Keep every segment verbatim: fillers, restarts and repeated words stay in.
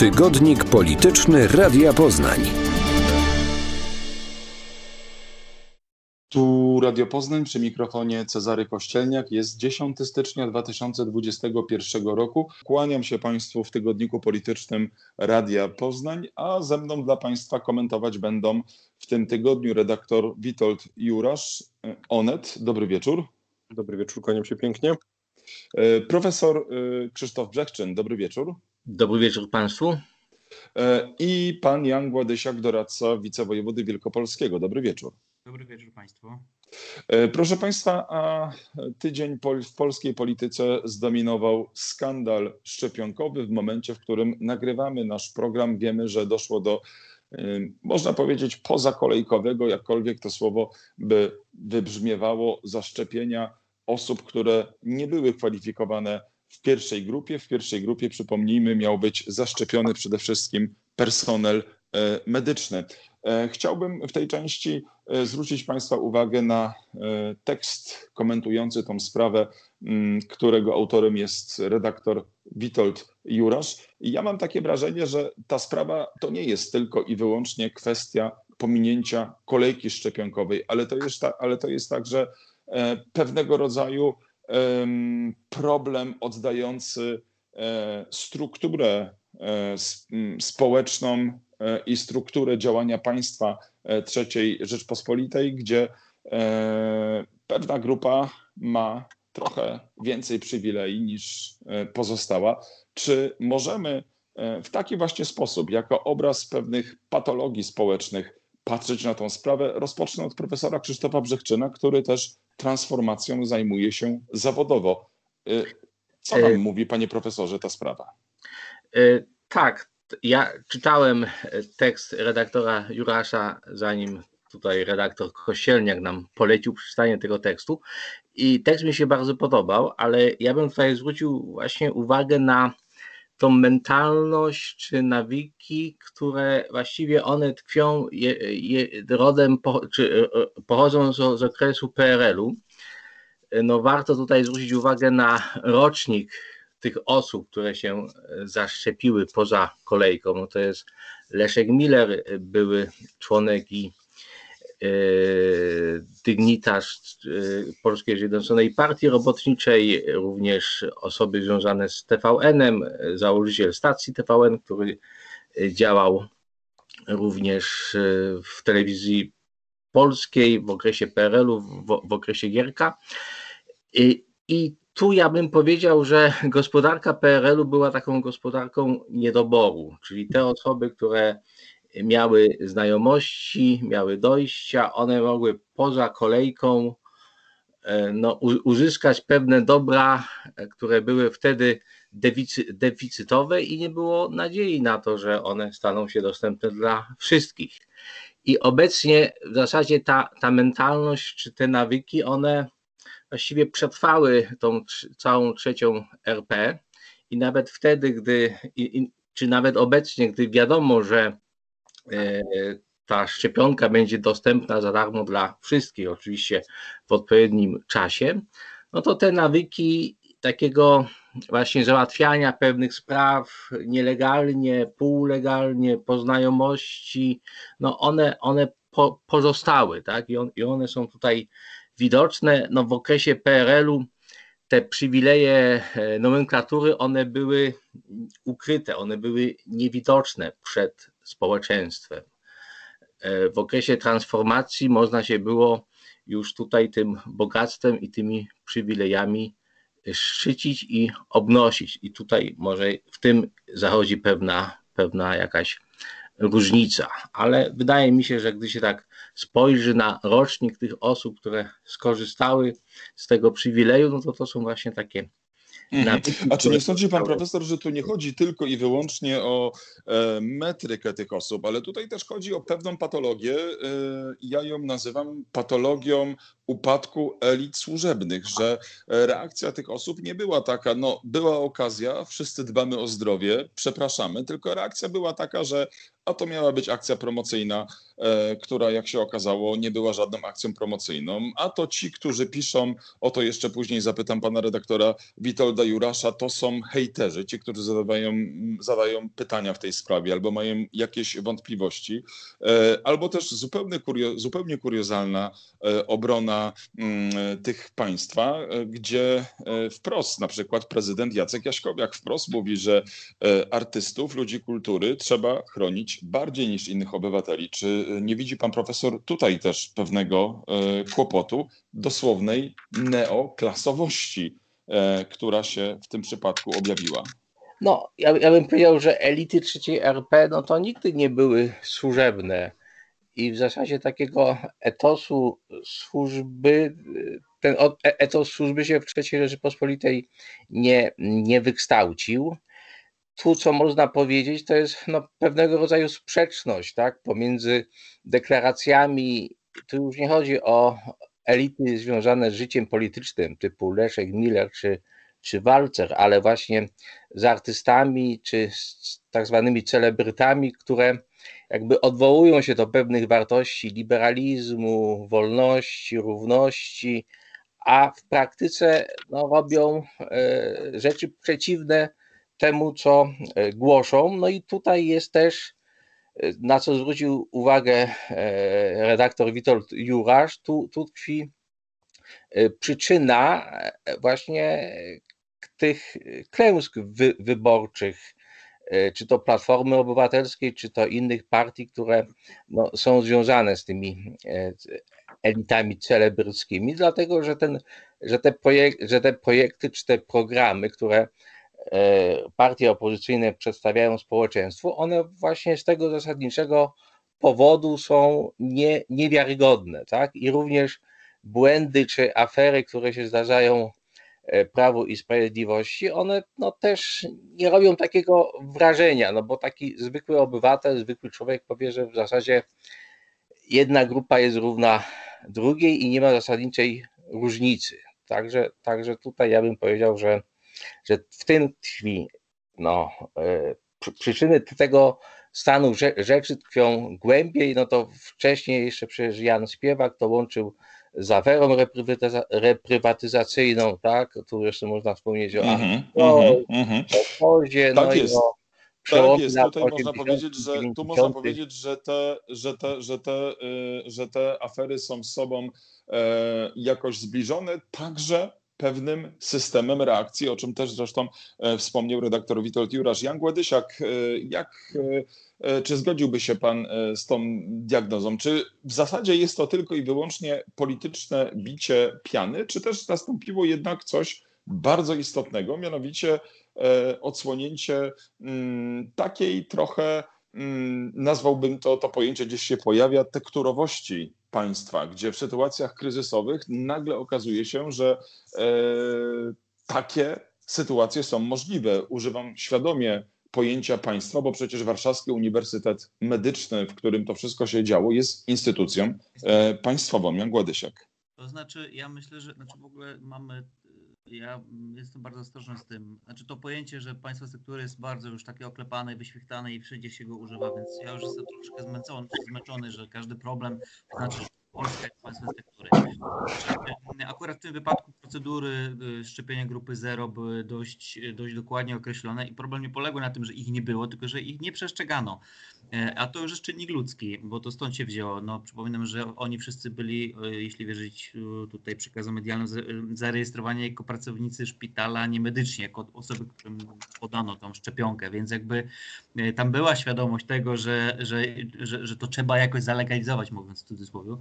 Tygodnik Polityczny Radia Poznań. Tu Radio Poznań, przy mikrofonie Cezary Kościelniak. Jest dziesiątego stycznia dwa tysiące dwudziestego pierwszego roku. Kłaniam się Państwu w Tygodniku Politycznym Radia Poznań, a ze mną dla Państwa komentować będą w tym tygodniu redaktor Witold Jurasz, Onet. Dobry wieczór. Dobry wieczór, kłaniam się pięknie. Profesor Krzysztof Brzechczyn. Dobry wieczór. Dobry wieczór Państwu. I pan Jan Gładysiak, doradca wicewojewody wielkopolskiego. Dobry wieczór. Dobry wieczór Państwu. Proszę Państwa, a tydzień w polskiej polityce zdominował skandal szczepionkowy. W momencie, w którym nagrywamy nasz program, wiemy, że doszło do, można powiedzieć, pozakolejkowego, jakkolwiek to słowo by wybrzmiewało, zaszczepienia osób, które nie były kwalifikowane w pierwszej grupie. W pierwszej grupie, przypomnijmy, miał być zaszczepiony przede wszystkim personel medyczny. Chciałbym w tej części zwrócić Państwa uwagę na tekst komentujący tą sprawę, którego autorem jest redaktor Witold Jurasz. I ja mam takie wrażenie, że ta sprawa to nie jest tylko i wyłącznie kwestia pominięcia kolejki szczepionkowej, ale to jest, ta, ale to jest także pewnego rodzaju problem oddający strukturę społeczną i strukturę działania państwa trzeciej Rzeczpospolitej, gdzie pewna grupa ma trochę więcej przywilei niż pozostała. Czy możemy w taki właśnie sposób, jako obraz pewnych patologii społecznych, patrzeć na tą sprawę? Rozpocznę od profesora Krzysztofa Brzechczyna, który też transformacją zajmuje się zawodowo. Co nam mówi, panie profesorze, ta sprawa? Tak. Ja czytałem tekst redaktora Jurasza, zanim tutaj redaktor Kościelniak nam polecił przeczytanie tego tekstu, i tekst mi się bardzo podobał, ale ja bym tutaj zwrócił właśnie uwagę na tą mentalność czy nawyki, które właściwie one tkwią je, je, rodem, po, czy pochodzą z, z okresu P R L-u. No warto tutaj zwrócić uwagę na rocznik tych osób, które się zaszczepiły poza kolejką. No to jest Leszek Miller, były członek i yy, dygnitarz yy, Polskiej Zjednoczonej Partii Robotniczej, również osoby związane z T V N-em, założyciel stacji T V N, który działał również w telewizji polskiej w okresie P R L-u, w, w okresie Gierka. I, i tu ja bym powiedział, że gospodarka P R L-u była taką gospodarką niedoboru, czyli te osoby, które miały znajomości, miały dojścia, one mogły poza kolejką no, uzyskać pewne dobra, które były wtedy deficy, deficytowe i nie było nadziei na to, że one staną się dostępne dla wszystkich. I obecnie w zasadzie ta, ta mentalność czy te nawyki, one właściwie przetrwały tą całą trzecią R P i nawet wtedy, gdy, i, czy nawet obecnie, gdy wiadomo, że e, ta szczepionka będzie dostępna za darmo dla wszystkich, oczywiście w odpowiednim czasie, no to te nawyki takiego właśnie załatwiania pewnych spraw nielegalnie, półlegalnie, po znajomości, no one, one po, pozostały, tak? I, on, i one są tutaj widoczne. No w okresie P R L-u te przywileje nomenklatury, one były ukryte, one były niewidoczne przed społeczeństwem. W okresie transformacji można się było już tutaj tym bogactwem i tymi przywilejami szczycić i obnosić. I tutaj może w tym zachodzi pewna, pewna jakaś różnica, ale wydaje mi się, że gdy się tak spojrzy na rocznik tych osób, które skorzystały z tego przywileju, no to to są właśnie takie Mhm. A czy nie sądzi pan profesor, że tu nie chodzi tylko i wyłącznie o e, metrykę tych osób, ale tutaj też chodzi o pewną patologię, e, ja ją nazywam patologią upadku elit służebnych, że reakcja tych osób nie była taka, no była okazja, wszyscy dbamy o zdrowie, przepraszamy, tylko reakcja była taka, że a to miała być akcja promocyjna, e, która jak się okazało nie była żadną akcją promocyjną, a to ci, którzy piszą, o to jeszcze później zapytam pana redaktora Witolda Jurasza, to są hejterzy, ci, którzy zadawają, zadają pytania w tej sprawie albo mają jakieś wątpliwości, e, albo też zupełnie, kurio, zupełnie kuriozalna e, obrona m, tych państwa, e, gdzie e, wprost na przykład prezydent Jacek Jaśkowiak wprost mówi, że e, artystów, ludzi kultury trzeba chronić bardziej niż innych obywateli. Czy nie widzi pan profesor tutaj też pewnego e, kłopotu dosłownej neoklasowości, e, która się w tym przypadku objawiła? No, ja, ja bym powiedział, że elity trzeciej R P, no to nigdy nie były służebne i w zasadzie takiego etosu służby, ten etos służby się w trzeciej Rzeczypospolitej nie, nie wykształcił. Tu, co można powiedzieć, to jest no, pewnego rodzaju sprzeczność, tak, pomiędzy deklaracjami, tu już nie chodzi o elity związane z życiem politycznym, typu Leszek Miller czy, czy Walcer, ale właśnie z artystami czy z tak zwanymi celebrytami, które jakby odwołują się do pewnych wartości liberalizmu, wolności, równości, a w praktyce no, robią e, rzeczy przeciwne temu, co głoszą. No i tutaj jest też, na co zwrócił uwagę redaktor Witold Jurasz, tu, tu tkwi przyczyna właśnie tych klęsk wy, wyborczych, czy to Platformy Obywatelskiej, czy to innych partii, które no, są związane z tymi elitami celebryckimi, dlatego że, ten, że, te projek, że te projekty, czy te programy, które partie opozycyjne przedstawiają społeczeństwu, one właśnie z tego zasadniczego powodu są nie, niewiarygodne, tak? I również błędy czy afery, które się zdarzają Prawu i Sprawiedliwości, one no też nie robią takiego wrażenia, no bo taki zwykły obywatel, zwykły człowiek powie, że w zasadzie jedna grupa jest równa drugiej i nie ma zasadniczej różnicy. Także, także tutaj ja bym powiedział, że że w tym tkwi, no, przyczyny tego stanu rzeczy tkwią głębiej, no to wcześniej jeszcze przecież Jan Śpiewak to łączył z aferą reprywatyzacyjną, tak, tu jeszcze można wspomnieć o Mm-hmm, Obozie, mm-hmm. Tak no jest. i o Tak jest, tutaj można powiedzieć, że tu można powiedzieć, że te, że te, że te, że te afery są z sobą jakoś zbliżone, także pewnym systemem reakcji, o czym też zresztą wspomniał redaktor Witold Jurasz. Jan Gładysiak, jak, czy zgodziłby się pan z tą diagnozą? Czy w zasadzie jest to tylko i wyłącznie polityczne bicie piany, czy też nastąpiło jednak coś bardzo istotnego, mianowicie odsłonięcie takiej trochę, nazwałbym to, to pojęcie gdzieś się pojawia, tekturowości państwa, gdzie w sytuacjach kryzysowych nagle okazuje się, że e, takie sytuacje są możliwe. Używam świadomie pojęcia państwa, bo przecież Warszawski Uniwersytet Medyczny, w którym to wszystko się działo, jest instytucją e, państwową. Jan Gładysiak. To znaczy, ja myślę, że znaczy w ogóle mamy, ja jestem bardzo ostrożny z tym, znaczy to pojęcie, że państwo sektury jest bardzo już takie oklepane, wyświechtane i wszędzie się go używa, więc ja już jestem troszkę zmęczony, zmęczony, że każdy problem znaczy, że Polska jest państwem sektury. Akurat w tym wypadku procedury szczepienia grupy zero były dość, dość dokładnie określone i problem nie poległ na tym, że ich nie było, tylko że ich nie przestrzegano. A to już jest czynnik ludzki, bo to stąd się wzięło. No, przypominam, że oni wszyscy byli, jeśli wierzyć tutaj przekazom medialnym, zarejestrowani jako pracownicy szpitala, nie medycznie, jako osoby, którym podano tą szczepionkę, więc jakby tam była świadomość tego, że, że, że, że to trzeba jakoś zalegalizować, mówiąc w cudzysłowie.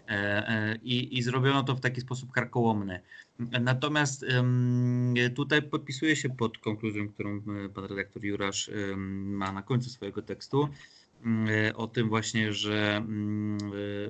I, I zrobiono to w taki sposób karkołomny. Natomiast um, tutaj podpisuję się pod konkluzją, którą pan redaktor Jurasz um, ma na końcu swojego tekstu, um, o tym właśnie, że um,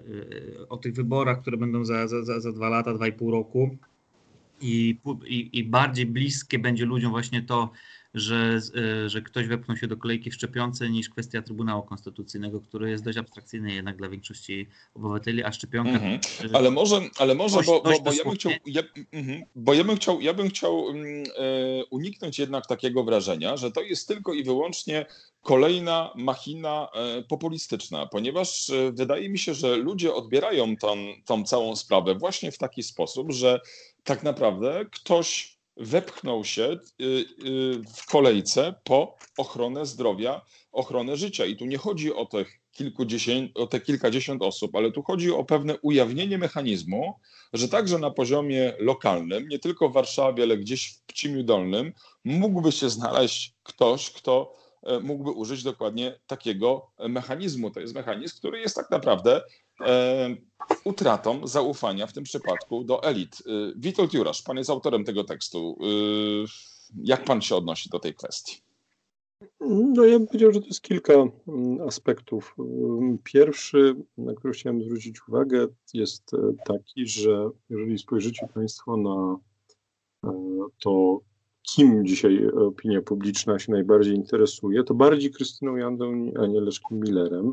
o tych wyborach, które będą za, za, za dwa lata, dwa i pół roku i, i, i bardziej bliskie będzie ludziom właśnie to, że, że ktoś wepchnął się do kolejki w szczepionce, niż kwestia Trybunału Konstytucyjnego, który jest dość abstrakcyjny jednak dla większości obywateli, a szczepionka... Mhm. Ale może, ale może dość, bo, bo, dość bo ja bym chciał, ja, mhm. bo ja bym chciał, ja bym chciał um, e, uniknąć jednak takiego wrażenia, że to jest tylko i wyłącznie kolejna machina e, populistyczna, ponieważ e, wydaje mi się, że ludzie odbierają tą, tą całą sprawę właśnie w taki sposób, że tak naprawdę ktoś wepchnął się y, y, w kolejce po ochronę zdrowia, ochronę życia. I tu nie chodzi o te kilkudziesięciu, o te kilkadziesiąt osób, ale tu chodzi o pewne ujawnienie mechanizmu, że także na poziomie lokalnym, nie tylko w Warszawie, ale gdzieś w Pcimiu Dolnym, mógłby się znaleźć ktoś, kto mógłby użyć dokładnie takiego mechanizmu. To jest mechanizm, który jest tak naprawdę e, utratą zaufania w tym przypadku do elit. Witold Jurasz, pan jest autorem tego tekstu. Jak pan się odnosi do tej kwestii? No ja bym powiedział, że to jest kilka aspektów. Pierwszy, na który chciałem zwrócić uwagę, jest taki, że jeżeli spojrzycie państwo na to, kim dzisiaj opinia publiczna się najbardziej interesuje, to bardziej Krystyną Jandą, a nie Leszkiem Millerem.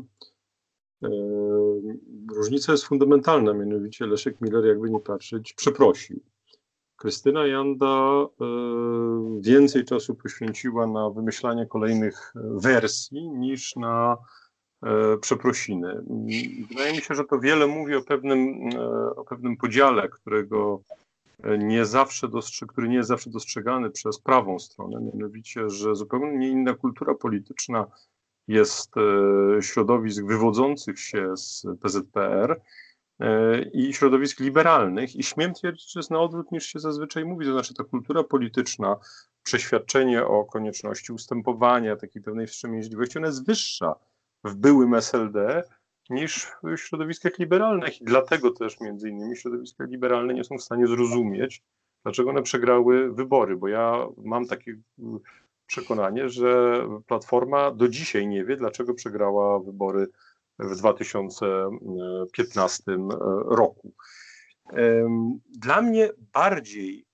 Różnica jest fundamentalna, mianowicie Leszek Miller, jakby nie patrzeć, przeprosił. Krystyna Janda więcej czasu poświęciła na wymyślanie kolejnych wersji niż na przeprosiny. Wydaje mi się, że to wiele mówi o pewnym, o pewnym podziale, którego nie zawsze dostrzeg, który nie jest zawsze dostrzegany przez prawą stronę, mianowicie, że zupełnie inna kultura polityczna jest środowisk wywodzących się z P Z P R i środowisk liberalnych i śmiem twierdzić, że jest na odwrót niż się zazwyczaj mówi, to znaczy ta kultura polityczna, przeświadczenie o konieczności ustępowania, takiej pewnej wstrzemięźliwości, ona jest wyższa w byłym S L D niż w środowiskach liberalnych i dlatego też między innymi środowiska liberalne nie są w stanie zrozumieć, dlaczego one przegrały wybory, bo ja mam takie przekonanie, że Platforma do dzisiaj nie wie, dlaczego przegrała wybory w dwa tysiące piętnastym roku. Dla mnie bardziej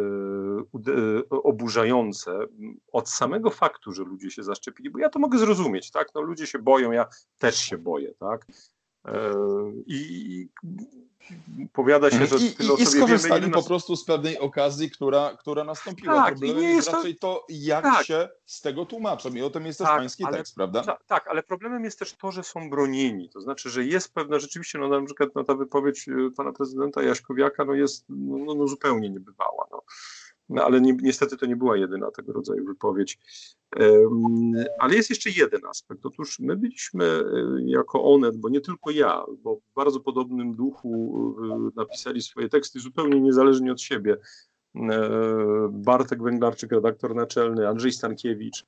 oburzające od samego faktu, że ludzie się zaszczepili, bo ja to mogę zrozumieć, tak? No, ludzie się boją, ja też się boję, tak? I powiada się, że I, tyle i, i skorzystali wiemy, po prostu z pewnej okazji, która, która nastąpiła. Tak, Problemem nie jest, jest to... raczej to, jak tak. się z tego tłumaczą. I o tym jest też tak, pański ale, tekst, prawda? Ta, tak, ale problemem jest też to, że są bronieni. To znaczy, że jest pewna, rzeczywiście, no na przykład no, ta wypowiedź pana prezydenta Jaśkowiaka no, jest no, no, zupełnie niebywała. No. No, ale ni niestety to nie była jedyna tego rodzaju wypowiedź. Um, ale jest jeszcze jeden aspekt. Otóż my byliśmy jako Onet, bo nie tylko ja, bo w bardzo podobnym duchu napisali swoje teksty zupełnie niezależnie od siebie. Bartek Węglarczyk, redaktor naczelny, Andrzej Stankiewicz.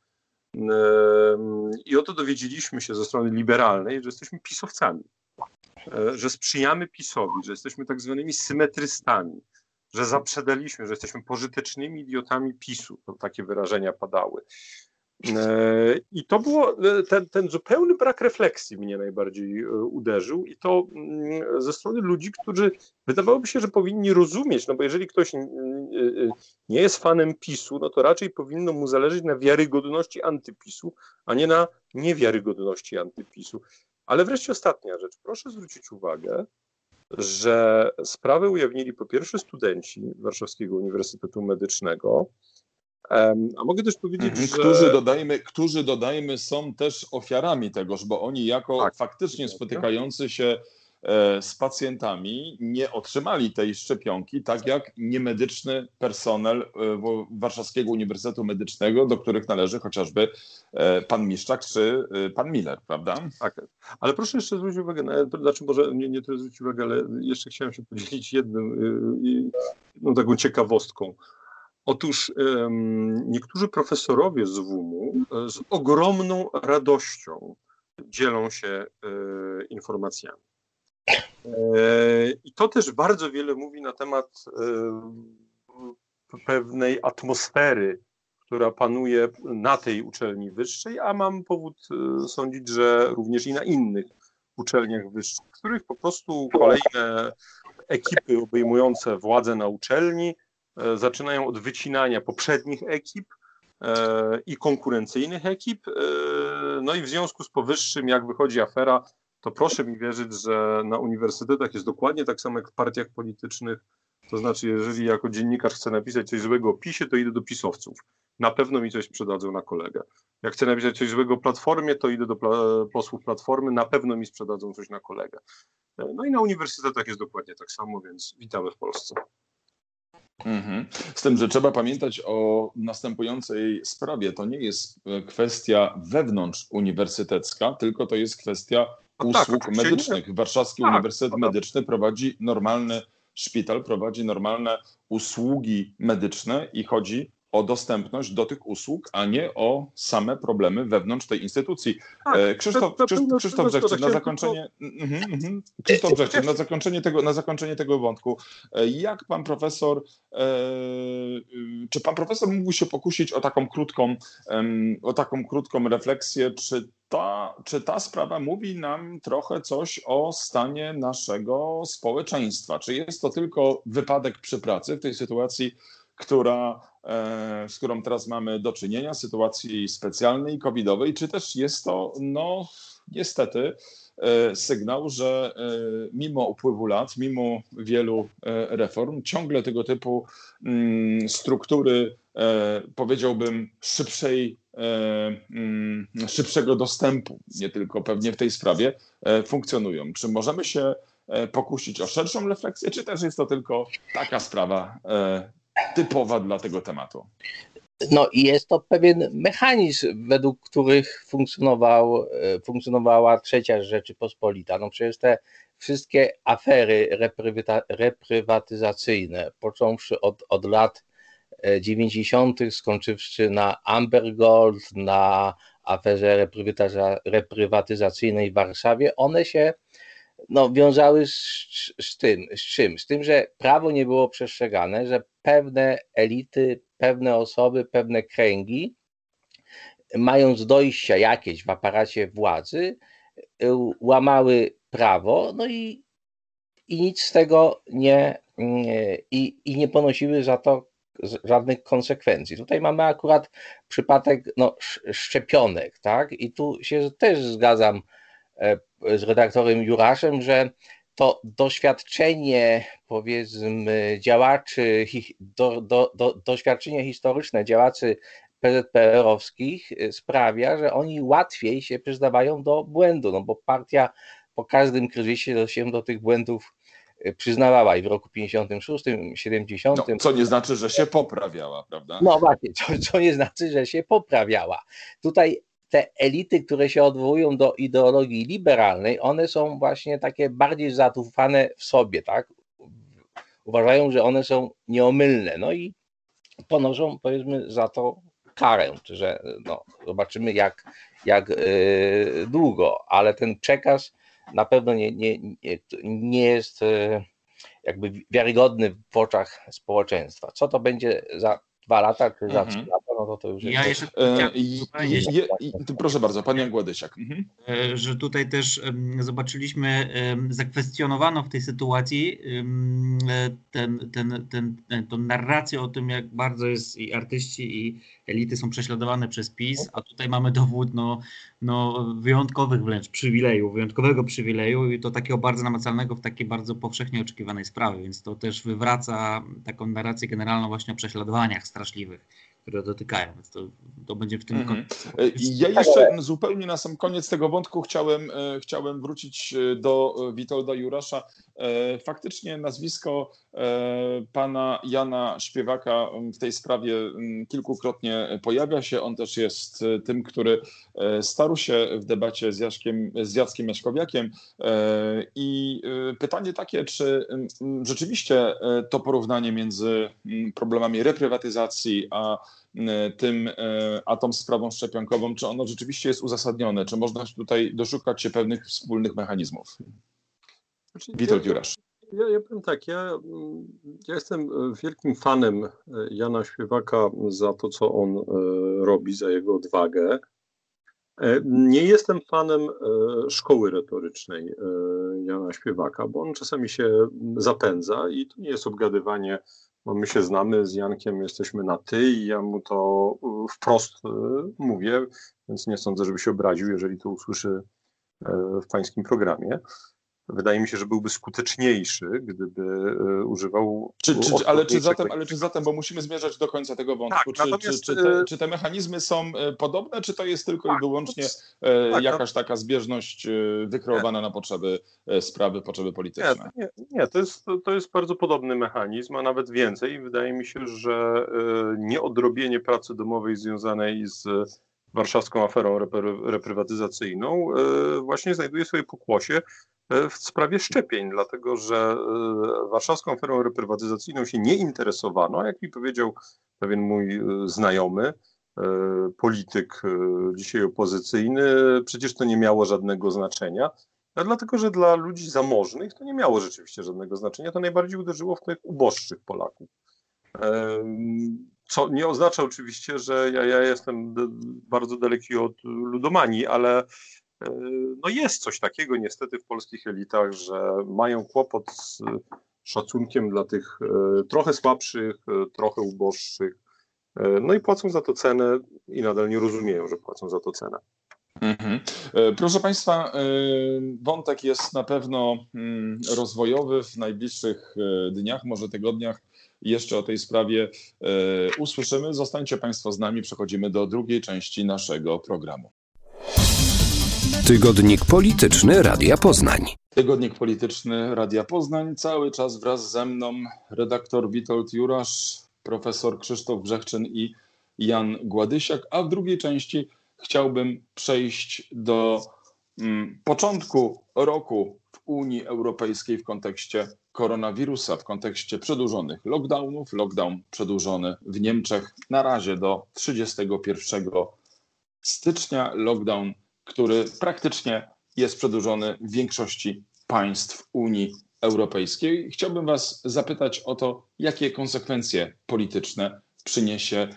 I oto dowiedzieliśmy się ze strony liberalnej, że jesteśmy pisowcami, że sprzyjamy PiS-owi, że jesteśmy tak zwanymi symetrystami, że zaprzedaliśmy, że jesteśmy pożytecznymi idiotami PiS-u. To takie wyrażenia padały. I to było, ten, ten zupełny brak refleksji mnie najbardziej uderzył i to ze strony ludzi, którzy wydawałoby się, że powinni rozumieć, no bo jeżeli ktoś nie jest fanem PiS-u, no to raczej powinno mu zależeć na wiarygodności antypisu, a nie na niewiarygodności antypisu. Ale wreszcie ostatnia rzecz. Proszę zwrócić uwagę, że sprawę ujawnili po pierwsze studenci Warszawskiego Uniwersytetu Medycznego, a mogę też powiedzieć, mhm, że... Którzy dodajmy, którzy dodajmy są też ofiarami tegoż, bo oni jako tak, faktycznie spotykający się e, z pacjentami nie otrzymali tej szczepionki, tak jak niemedyczny personel e, Warszawskiego Uniwersytetu Medycznego, do których należy chociażby e, pan Miszczak czy e, pan Miller, prawda? Tak. Ale proszę jeszcze zwrócić uwagę, na, znaczy może nie, nie tyle zwrócić uwagę, ale jeszcze chciałem się podzielić jednym, y, no, taką ciekawostką. Otóż um, niektórzy profesorowie z W U M-u z ogromną radością dzielą się e, informacjami. E, I to też bardzo wiele mówi na temat e, pewnej atmosfery, która panuje na tej uczelni wyższej, a mam powód e, sądzić, że również i na innych uczelniach wyższych, w których po prostu kolejne ekipy obejmujące władzę na uczelni zaczynają od wycinania poprzednich ekip, i konkurencyjnych ekip. No i w związku z powyższym, jak wychodzi afera, to proszę mi wierzyć, że na uniwersytetach jest dokładnie tak samo jak w partiach politycznych. To znaczy, jeżeli jako dziennikarz chcę napisać coś złego o PiSie, to idę do pisowców. Na pewno mi coś sprzedadzą na kolegę. Jak chcę napisać coś złego o Platformie, to idę do pla- posłów Platformy, na pewno mi sprzedadzą coś na kolegę. No i na uniwersytetach jest dokładnie tak samo, więc witamy w Polsce. Mhm. Z tym, że trzeba pamiętać o następującej sprawie. To nie jest kwestia wewnątrz uniwersytecka, tylko to jest kwestia No tak, usług oczywiście medycznych. nie. Warszawski Tak, Uniwersytet prawda. Medyczny prowadzi normalny szpital, prowadzi normalne usługi medyczne i chodzi o dostępność do tych usług, a nie o same problemy wewnątrz tej instytucji. Tak, E, Krzysztof, pe- pe- Krzysztof, pełna Krzysztof zgoda. Brzechcień, na Chciałem zakończenie, mhm, mhm. Krzysztof Brzechcień, na zakończenie tego, na zakończenie tego wątku. E, Jak pan profesor, e, czy pan profesor mógł się pokusić o taką krótką, em, o taką krótką refleksję, czy ta, czy ta sprawa mówi nam trochę coś o stanie naszego społeczeństwa? Czy jest to tylko wypadek przy pracy w tej sytuacji, która, e, z którą teraz mamy do czynienia, sytuacji specjalnej, covidowej, czy też jest to, no niestety, e, sygnał, że e, mimo upływu lat, mimo wielu e, reform, ciągle tego typu mm, struktury, e, powiedziałbym, szybszej, e, mm, szybszego dostępu, nie tylko pewnie w tej sprawie, e, funkcjonują. Czy możemy się e, pokusić o szerszą refleksję, czy też jest to tylko taka sprawa e, typowa dla tego tematu? No i jest to pewien mechanizm, według których funkcjonował, funkcjonowała trzecia Rzeczypospolita. No przecież te wszystkie afery reprywaty, reprywatyzacyjne, począwszy od, od lat dziewięćdziesiątych, skończywszy na Amber Gold, na aferze reprywatyzacyjnej w Warszawie, one się no, wiązały z, z tym, z czym? Z tym, że prawo nie było przestrzegane, że pewne elity, pewne osoby, pewne kręgi, mając dojścia jakieś w aparacie władzy, łamały prawo, no i, i nic z tego nie, i, i nie ponosiły za to żadnych konsekwencji. Tutaj mamy akurat przypadek no, szczepionek, tak? I tu się też zgadzam z redaktorem Juraszem, że to doświadczenie, powiedzmy, działaczy, do, do, do, doświadczenie historyczne działaczy P Z P R-owskich sprawia, że oni łatwiej się przyznawają do błędu, no bo partia po każdym kryzysie się do tych błędów przyznawała i w roku pięćdziesiątym szóstym, siedemdziesiątym. No, co nie znaczy, że się poprawiała, prawda? No właśnie, co, co nie znaczy, że się poprawiała. Tutaj te elity, które się odwołują do ideologii liberalnej, one są właśnie takie bardziej zatufane w sobie, tak? Uważają, że one są nieomylne, no i ponoszą, powiedzmy, za to karę, że no, zobaczymy jak, jak yy, długo, ale ten przekaz na pewno nie, nie, nie, nie jest yy, jakby wiarygodny w oczach społeczeństwa. Co to będzie za dwa lata, czy za trzy lata, no to to już Ja jest... jeszcze E, je, je, proszę bardzo, pan Jan Gładysiak. Mhm. Że tutaj też zobaczyliśmy, zakwestionowano w tej sytuacji ten, ten, ten, ten, tą narrację o tym, jak bardzo jest i artyści, i elity są prześladowane przez PiS, a tutaj mamy dowód no, no, wyjątkowych wręcz przywilejów, wyjątkowego przywileju i to takiego bardzo namacalnego w takiej bardzo powszechnie oczekiwanej sprawie, więc to też wywraca taką narrację generalną właśnie o prześladowaniach straszliwych, które dotykają, więc to, to będzie w tym Mhm. kontekście. Ja jeszcze zupełnie na sam koniec tego wątku chciałem, chciałem wrócić do Witolda Jurasza. Faktycznie nazwisko pana Jana Śpiewaka w tej sprawie kilkukrotnie pojawia się. On też jest tym, który starł się w debacie z, Jaszkiem, z Jackiem Jaśkowiakiem. I pytanie takie, czy rzeczywiście to porównanie między problemami reprywatyzacji a tym, a tą sprawą szczepionkową, czy ono rzeczywiście jest uzasadnione? Czy można tutaj doszukać się pewnych wspólnych mechanizmów? Znaczy, Witold ja, Jurasz. Ja, ja powiem tak, ja, ja jestem wielkim fanem Jana Śpiewaka za to, co on robi, za jego odwagę. Nie jestem fanem szkoły retorycznej Jana Śpiewaka, bo on czasami się zapędza i to nie jest obgadywanie bo my się znamy z Jankiem, jesteśmy na ty i ja mu to wprost mówię, więc nie sądzę, żeby się obraził, jeżeli to usłyszy w pańskim programie. Wydaje mi się, że byłby skuteczniejszy, gdyby używał... Czy, czy, ale, czy zatem, ale czy zatem, bo musimy zmierzać do końca tego wątku, tak, czy, natomiast... czy, czy, te, czy te mechanizmy są podobne, czy to jest tylko tak, i wyłącznie tak, jakaś no... taka zbieżność wykreowana nie. na potrzeby sprawy, potrzeby polityczne? Nie, nie, nie to, jest, to jest bardzo podobny mechanizm, a nawet więcej. Wydaje mi się, że nieodrobienie pracy domowej związanej z warszawską aferą reprywatyzacyjną właśnie znajduje swoje pokłosie w sprawie szczepień, dlatego że warszawską aferą reprywatyzacyjną się nie interesowano, jak mi powiedział pewien mój znajomy, polityk dzisiaj opozycyjny, przecież to nie miało żadnego znaczenia, dlatego że dla ludzi zamożnych to nie miało rzeczywiście żadnego znaczenia, to najbardziej uderzyło w tych uboższych Polaków. Co nie oznacza oczywiście, że ja, ja jestem bardzo daleki od ludomanii, ale no jest coś takiego niestety w polskich elitach, że mają kłopot z szacunkiem dla tych trochę słabszych, trochę uboższych, no i płacą za to cenę i nadal nie rozumieją, że płacą za to cenę. Mhm. Proszę Państwa, wątek jest na pewno rozwojowy. W najbliższych dniach, może tygodniach jeszcze o tej sprawie usłyszymy. Zostańcie Państwo z nami, przechodzimy do drugiej części naszego programu. Tygodnik Polityczny Radia Poznań. Tygodnik Polityczny Radia Poznań. Cały czas wraz ze mną redaktor Witold Jurasz, profesor Krzysztof Brzechczyn i Jan Gładysiak, a w drugiej części chciałbym przejść do mm, początku roku w Unii Europejskiej w kontekście koronawirusa, w kontekście przedłużonych lockdownów. Lockdown przedłużony w Niemczech na razie do trzydziestego pierwszego stycznia. Lockdown, który praktycznie jest przedłużony w większości państw Unii Europejskiej. Chciałbym Was zapytać o to, jakie konsekwencje polityczne przyniesie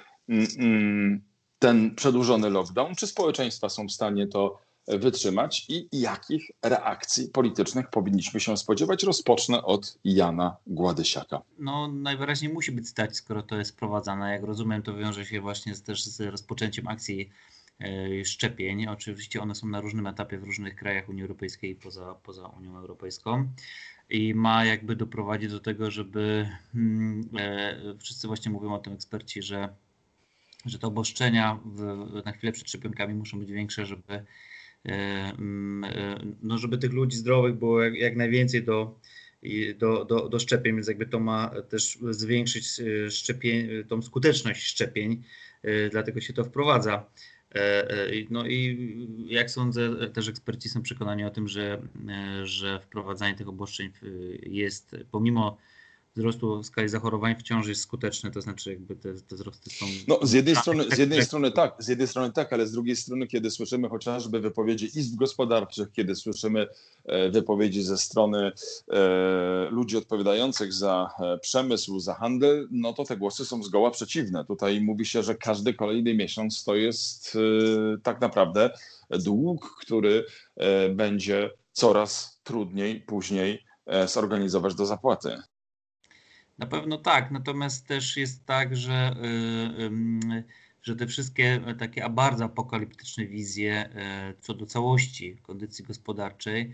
mm, ten przedłużony lockdown. Czy społeczeństwa są w stanie to wytrzymać i jakich reakcji politycznych powinniśmy się spodziewać? Rozpocznę od Jana Gładysiaka. No najwyraźniej musi być stać, skoro to jest wprowadzane. Jak rozumiem, to wiąże się właśnie z, też z rozpoczęciem akcji szczepień. Oczywiście one są na różnym etapie w różnych krajach Unii Europejskiej i poza, poza Unią Europejską i ma jakby doprowadzić do tego, żeby hmm, e, wszyscy właśnie mówią o tym eksperci, że, że te obostrzenia w, na chwilę przed szczepionkami muszą być większe, żeby, e, e, no, żeby tych ludzi zdrowych było jak, jak najwięcej do, do, do, do szczepień, więc jakby to ma też zwiększyć szczepień, tą skuteczność szczepień, e, dlatego się to wprowadza. No i jak sądzę, też eksperci są przekonani o tym, że, że wprowadzanie tych obostrzeń jest, pomimo wzrostu skali zachorowań, wciąż jest skuteczne, to znaczy jakby te, te wzrosty są... No z jednej strony, z jednej strony tak, z jednej strony tak, ale z drugiej strony, kiedy słyszymy chociażby wypowiedzi izb gospodarczych, kiedy słyszymy wypowiedzi ze strony e, ludzi odpowiadających za przemysł, za handel, no to te głosy są zgoła przeciwne. Tutaj mówi się, że każdy kolejny miesiąc to jest e, tak naprawdę dług, który e, będzie coraz trudniej później e, zorganizować do zapłaty. Na pewno tak, natomiast też jest tak, że, że te wszystkie takie bardzo apokaliptyczne wizje co do całości kondycji gospodarczej,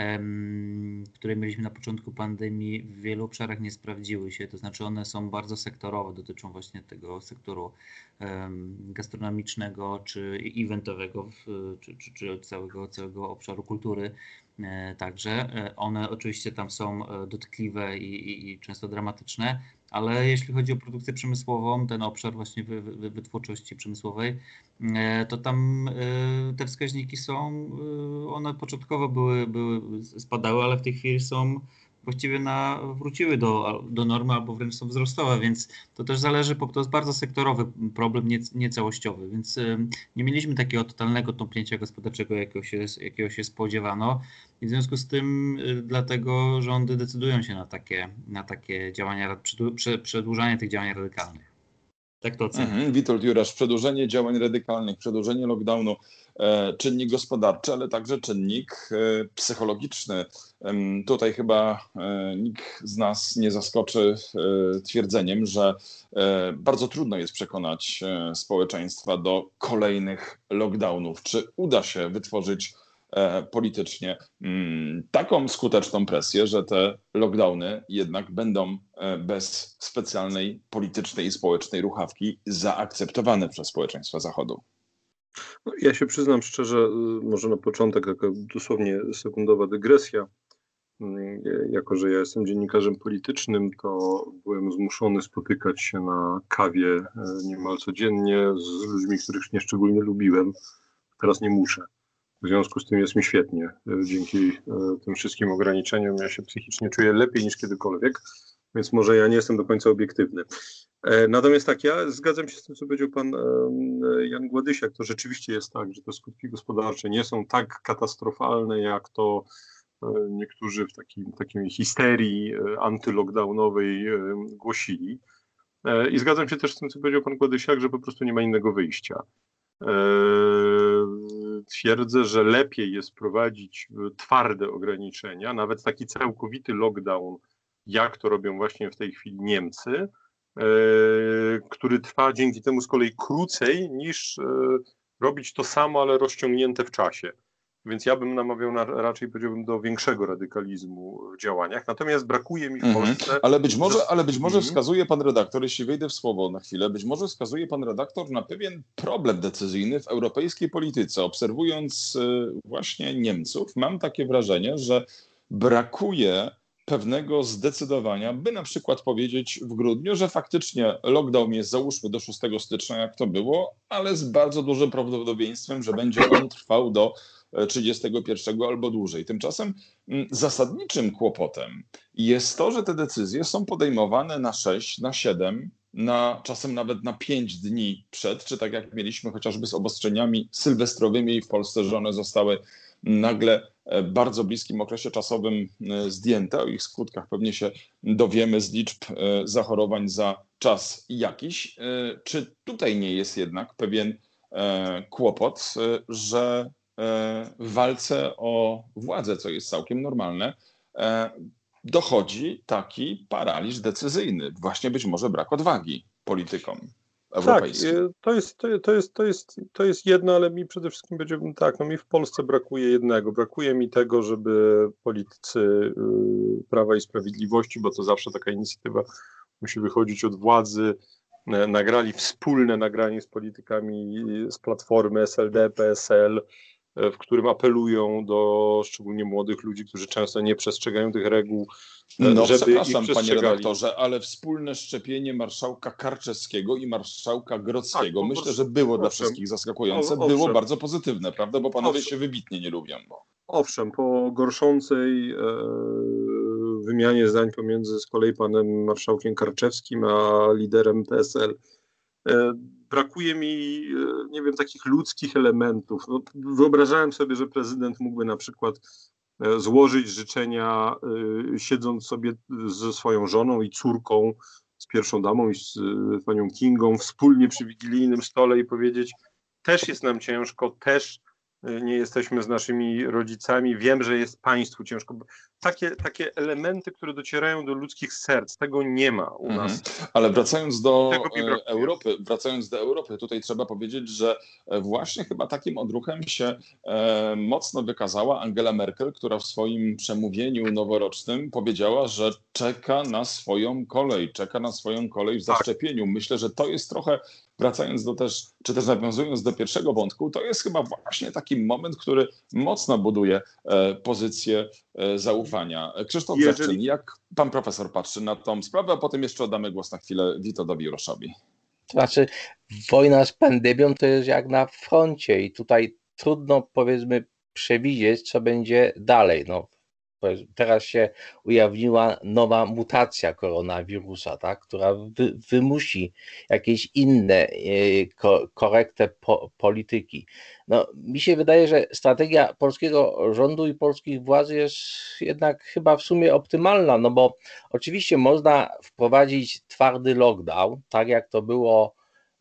które mieliśmy na początku pandemii, w wielu obszarach nie sprawdziły się, to znaczy one są bardzo sektorowe, dotyczą właśnie tego sektoru gastronomicznego czy eventowego, czy, czy, czy całego, całego obszaru kultury. Także one oczywiście tam są dotkliwe i, i, i często dramatyczne, ale jeśli chodzi o produkcję przemysłową, ten obszar właśnie wy, wy, wytwórczości przemysłowej, to tam te wskaźniki są, one początkowo były, były spadały, ale w tej chwili są właściwie na, wróciły do, do normy albo wręcz są wzrostowe, więc to też zależy, bo to jest bardzo sektorowy problem, nie, nie całościowy, więc nie mieliśmy takiego totalnego tąpnięcia gospodarczego, jakiego się, jakiego się spodziewano i w związku z tym dlatego rządy decydują się na takie, na takie działania, przedłużanie tych działań radykalnych. Tak to oceniam. Mhm. Witold Jurasz, przedłużenie działań radykalnych, przedłużenie lockdownu. czynnik gospodarczy, ale także czynnik psychologiczny. Tutaj chyba nikt z nas nie zaskoczy twierdzeniem, że bardzo trudno jest przekonać społeczeństwa do kolejnych lockdownów. Czy uda się wytworzyć politycznie taką skuteczną presję, że te lockdowny jednak będą bez specjalnej politycznej i społecznej ruchawki zaakceptowane przez społeczeństwa Zachodu? No, ja się przyznam szczerze, może na początek taka dosłownie sekundowa dygresja. Jako że ja jestem dziennikarzem politycznym, to byłem zmuszony spotykać się na kawie niemal codziennie z ludźmi, których nie szczególnie lubiłem. Teraz nie muszę. W związku z tym jest mi świetnie. Dzięki tym wszystkim ograniczeniom ja się psychicznie czuję lepiej niż kiedykolwiek, więc może ja nie jestem do końca obiektywny. Natomiast tak, ja zgadzam się z tym, co powiedział pan Jan Gładysiak. To rzeczywiście jest tak, że te skutki gospodarcze nie są tak katastrofalne, jak to niektórzy w takim, takiej histerii antylockdownowej głosili. I zgadzam się też z tym, co powiedział pan Gładysiak, że po prostu nie ma innego wyjścia. Twierdzę, że lepiej jest prowadzić twarde ograniczenia, nawet taki całkowity lockdown, jak to robią właśnie w tej chwili Niemcy, który trwa dzięki temu z kolei krócej niż robić to samo, ale rozciągnięte w czasie. Więc ja bym namawiał na, raczej powiedziałbym do większego radykalizmu w działaniach. Natomiast brakuje mi w Polsce... Mhm. Ale być może, ale być może wskazuje pan redaktor, jeśli wejdę w słowo na chwilę, być może wskazuje pan redaktor na pewien problem decyzyjny w europejskiej polityce. Obserwując właśnie Niemców, mam takie wrażenie, że brakuje pewnego zdecydowania, by na przykład powiedzieć w grudniu, że faktycznie lockdown jest załóżmy do szóstego stycznia, jak to było, ale z bardzo dużym prawdopodobieństwem, że będzie on trwał do trzydziestego pierwszego albo dłużej. Tymczasem zasadniczym kłopotem jest to, że te decyzje są podejmowane na sześć, na siedem, na czasem nawet na pięć dni przed, czy tak jak mieliśmy chociażby z obostrzeniami sylwestrowymi w Polsce, że one zostały nagle w bardzo bliskim okresie czasowym zdjęte. O ich skutkach pewnie się dowiemy z liczb zachorowań za czas jakiś. Czy tutaj nie jest jednak pewien kłopot, że w walce o władzę, co jest całkiem normalne, dochodzi taki paraliż decyzyjny, właśnie być może brak odwagi politykom europejskim? Tak, to jest, to, to, jest, to, jest, to jest jedno, ale mi przede wszystkim powiedziałbym tak, no mi w Polsce brakuje jednego, brakuje mi tego, żeby politycy Prawa i Sprawiedliwości, bo to zawsze taka inicjatywa musi wychodzić od władzy, nagrali wspólne nagranie z politykami z Platformy, S L D, P S L, w którym apelują do szczególnie młodych ludzi, którzy często nie przestrzegają tych reguł, no, żeby przepraszam, ich panie redaktorze, ale wspólne szczepienie marszałka Karczewskiego i marszałka Grodzkiego, tak, myślę, że było owszem, dla wszystkich zaskakujące, owszem, było bardzo pozytywne, prawda, bo panowie owszem, się wybitnie nie lubią. Owszem, po gorszącej e, wymianie zdań pomiędzy z kolei panem marszałkiem Karczewskim a liderem P S L, e, brakuje mi, nie wiem, takich ludzkich elementów. No, wyobrażałem sobie, że prezydent mógłby na przykład złożyć życzenia, siedząc sobie ze swoją żoną i córką, z pierwszą damą i z panią Kingą, wspólnie przy wigilijnym stole i powiedzieć, też jest nam ciężko, też nie jesteśmy z naszymi rodzicami, wiem, że jest państwu ciężko. Takie, takie elementy, które docierają do ludzkich serc, tego nie ma u nas. Mhm. Ale wracając do Europy, wracając do Europy, tutaj trzeba powiedzieć, że właśnie chyba takim odruchem się e, mocno wykazała Angela Merkel, która w swoim przemówieniu noworocznym powiedziała, że czeka na swoją kolej, czeka na swoją kolej w zaszczepieniu. Tak. Myślę, że to jest trochę, wracając do też, czy też nawiązując do pierwszego wątku, to jest chyba właśnie taki moment, który mocno buduje e, pozycję e, zaufania. Krzysztof Jeżeli... Brzechczyn, jak pan profesor patrzy na tą sprawę, a potem jeszcze oddamy głos na chwilę Witoldowi Juroszowi. To znaczy, wojna z pandemią to jest jak na froncie i tutaj trudno, powiedzmy, przewidzieć, co będzie dalej. No, teraz się ujawniła nowa mutacja koronawirusa, tak, która wy, wymusi jakieś inne ko, korektę po, polityki. No, mi się wydaje, że strategia polskiego rządu i polskich władz jest jednak chyba w sumie optymalna, no bo oczywiście można wprowadzić twardy lockdown, tak jak to było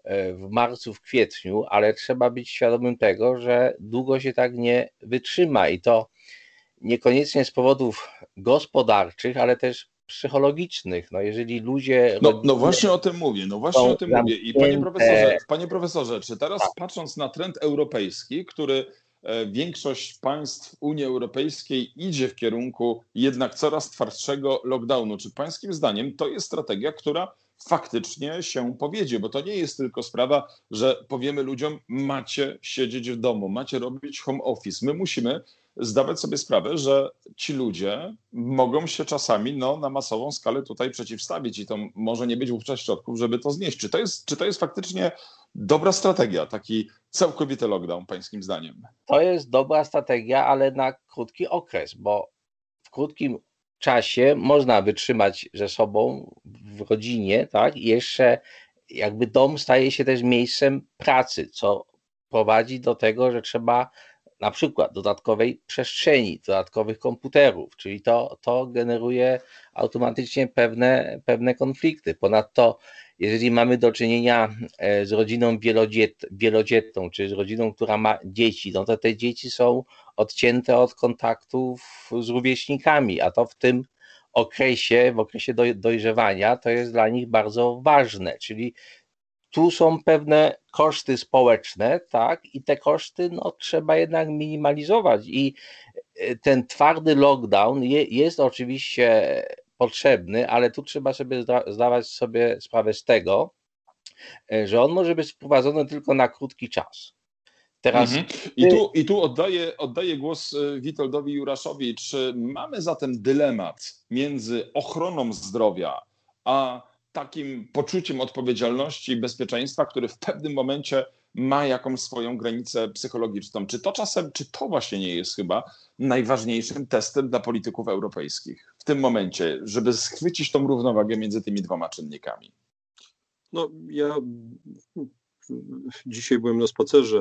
w marcu, w kwietniu, ale trzeba być świadomym tego, że długo się tak nie wytrzyma i to niekoniecznie z powodów gospodarczych, ale też psychologicznych. No jeżeli ludzie... No, no właśnie o tym mówię, no właśnie o tym mówię. I panie profesorze, panie profesorze, czy teraz patrząc na trend europejski, który większość państw Unii Europejskiej idzie w kierunku jednak coraz twardszego lockdownu, czy pańskim zdaniem to jest strategia, która faktycznie się powiedzie, bo to nie jest tylko sprawa, że powiemy ludziom, macie siedzieć w domu, macie robić home office. My musimy zdawać sobie sprawę, że ci ludzie mogą się czasami no, na masową skalę tutaj przeciwstawić i to może nie być wówczas środków, żeby to znieść. Czy to jest, czy to jest faktycznie dobra strategia, taki całkowity lockdown, pańskim zdaniem? To jest dobra strategia, ale na krótki okres, bo w krótkim czasie można wytrzymać ze sobą w rodzinie, tak? I jeszcze jakby dom staje się też miejscem pracy, co prowadzi do tego, że trzeba na przykład dodatkowej przestrzeni, dodatkowych komputerów, czyli to, to generuje automatycznie pewne, pewne konflikty. Ponadto, jeżeli mamy do czynienia z rodziną wielodziet, wielodzietną, czy z rodziną, która ma dzieci, no to te dzieci są odcięte od kontaktów z rówieśnikami, a to w tym okresie, w okresie dojrzewania, to jest dla nich bardzo ważne, czyli tu są pewne koszty społeczne, tak, i te koszty no, trzeba jednak minimalizować i ten twardy lockdown je, jest oczywiście potrzebny, ale tu trzeba sobie zdawać sobie sprawę z tego, że on może być wprowadzony tylko na krótki czas. Teraz... Mhm. I tu, i tu oddaję, oddaję głos Witoldowi Juraszowi. Czy mamy zatem dylemat między ochroną zdrowia a takim poczuciem odpowiedzialności i bezpieczeństwa, który w pewnym momencie ma jakąś swoją granicę psychologiczną? Czy to czasem, czy to właśnie nie jest chyba najważniejszym testem dla polityków europejskich w tym momencie, żeby schwycić tą równowagę między tymi dwoma czynnikami? No ja dzisiaj byłem na spacerze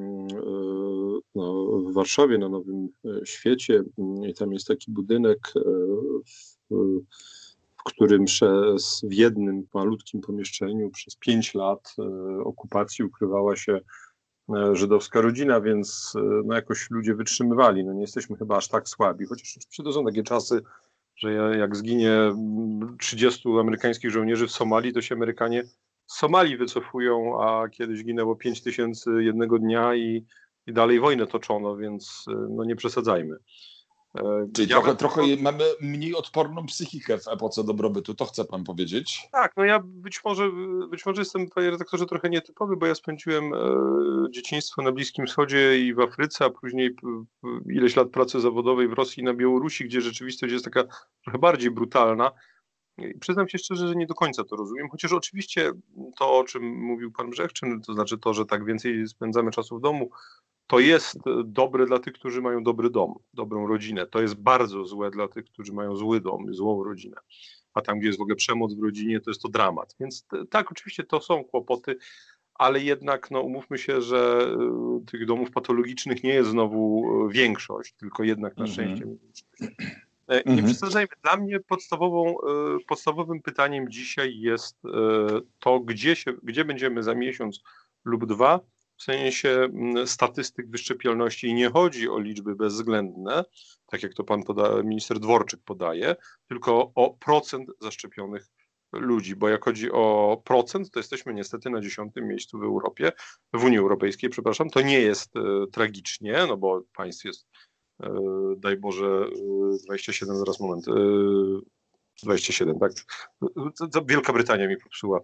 no, w Warszawie, na Nowym Świecie i tam jest taki budynek, w, w którym przez, w jednym malutkim pomieszczeniu przez pięć lat okupacji ukrywała się żydowska rodzina, więc no, jakoś ludzie wytrzymywali. No, nie jesteśmy chyba aż tak słabi, chociaż oczywiście to są takie czasy, że jak zginie trzydziestu amerykańskich żołnierzy w Somalii, to się Amerykanie z Somalii wycofują, a kiedyś ginęło pięć tysięcy jednego dnia i, i dalej wojnę toczono, więc no nie przesadzajmy. Czyli ja trochę, bym... trochę mamy mniej odporną psychikę w epoce dobrobytu, to chce pan powiedzieć? Tak, no ja być może, być może jestem, panie redaktorze, trochę nietypowy, bo ja spędziłem e, dzieciństwo na Bliskim Wschodzie i w Afryce, a później p, ileś lat pracy zawodowej w Rosji i na Białorusi, gdzie rzeczywistość jest taka trochę bardziej brutalna. I przyznam się szczerze, że nie do końca to rozumiem, chociaż oczywiście to, o czym mówił pan Brzechczyn, to znaczy to, że tak więcej spędzamy czasu w domu, to jest dobre dla tych, którzy mają dobry dom, dobrą rodzinę. To jest bardzo złe dla tych, którzy mają zły dom, złą rodzinę. A tam, gdzie jest w ogóle przemoc w rodzinie, to jest to dramat. Więc tak, oczywiście to są kłopoty, ale jednak no, umówmy się, że tych domów patologicznych nie jest znowu większość, tylko jednak na szczęście mniejszość. Nie mm-hmm. przesadzajmy. Dla mnie podstawową, podstawowym pytaniem dzisiaj jest to, gdzie, się, gdzie będziemy za miesiąc lub dwa, w sensie statystyk wyszczepialności. I nie chodzi o liczby bezwzględne, tak jak to pan poda, minister Dworczyk podaje, tylko o procent zaszczepionych ludzi, bo jak chodzi o procent, to jesteśmy niestety na dziesiątym miejscu w Europie, w Unii Europejskiej, przepraszam. To nie jest e, tragicznie, no bo państw jest daj Boże, dwadzieścia siedem, zaraz moment, dwadzieścia siedem, tak? Wielka Brytania mi popsuła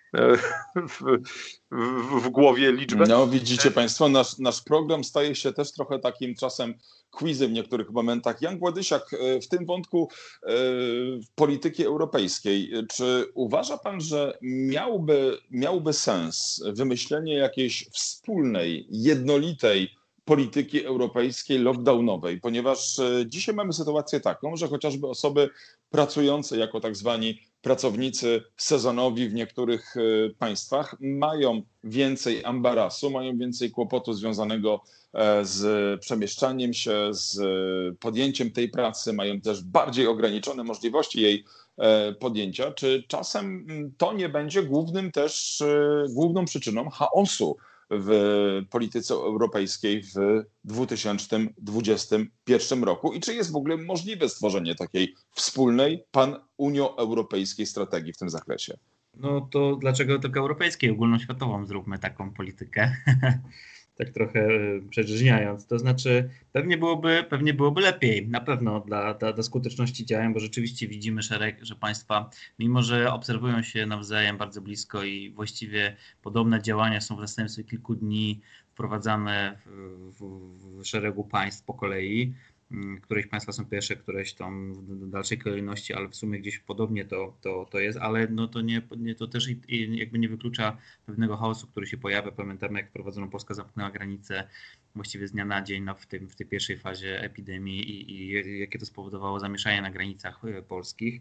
w, w, w głowie liczbę. No widzicie państwo, nasz, nasz program staje się też trochę takim czasem quizem w niektórych momentach. Jan Władysiak, w tym wątku polityki europejskiej, czy uważa pan, że miałby, miałby sens wymyślenie jakiejś wspólnej, jednolitej polityki europejskiej lockdownowej, ponieważ dzisiaj mamy sytuację taką, że chociażby osoby pracujące jako tak zwani pracownicy sezonowi w niektórych państwach mają więcej ambarasu, mają więcej kłopotu związanego z przemieszczaniem się, z podjęciem tej pracy, mają też bardziej ograniczone możliwości jej podjęcia. Czy czasem to nie będzie głównym też, główną przyczyną chaosu w polityce europejskiej w dwa tysiące dwudziestym pierwszym roku i czy jest w ogóle możliwe stworzenie takiej wspólnej pan-unioeuropejskiej strategii w tym zakresie? No to dlaczego tylko europejskiej? Ogólnoświatową zróbmy taką politykę. Tak trochę przedrzeźniając. To znaczy pewnie byłoby, pewnie byłoby lepiej, na pewno dla, dla, dla skuteczności działań, bo rzeczywiście widzimy szereg, że państwa, mimo że obserwują się nawzajem bardzo blisko i właściwie podobne działania są w następstwie kilku dni wprowadzane w, w, w szeregu państw po kolei. Któreś państwa są pierwsze, któreś tam w dalszej kolejności, ale w sumie gdzieś podobnie to, to, to jest, ale no to, nie, nie, to też i, jakby nie wyklucza pewnego chaosu, który się pojawia. Pamiętamy, jak wprowadzono, Polska zamknęła granicę właściwie z dnia na dzień no, w, tym, w tej pierwszej fazie epidemii i, i jakie to spowodowało zamieszanie na granicach polskich.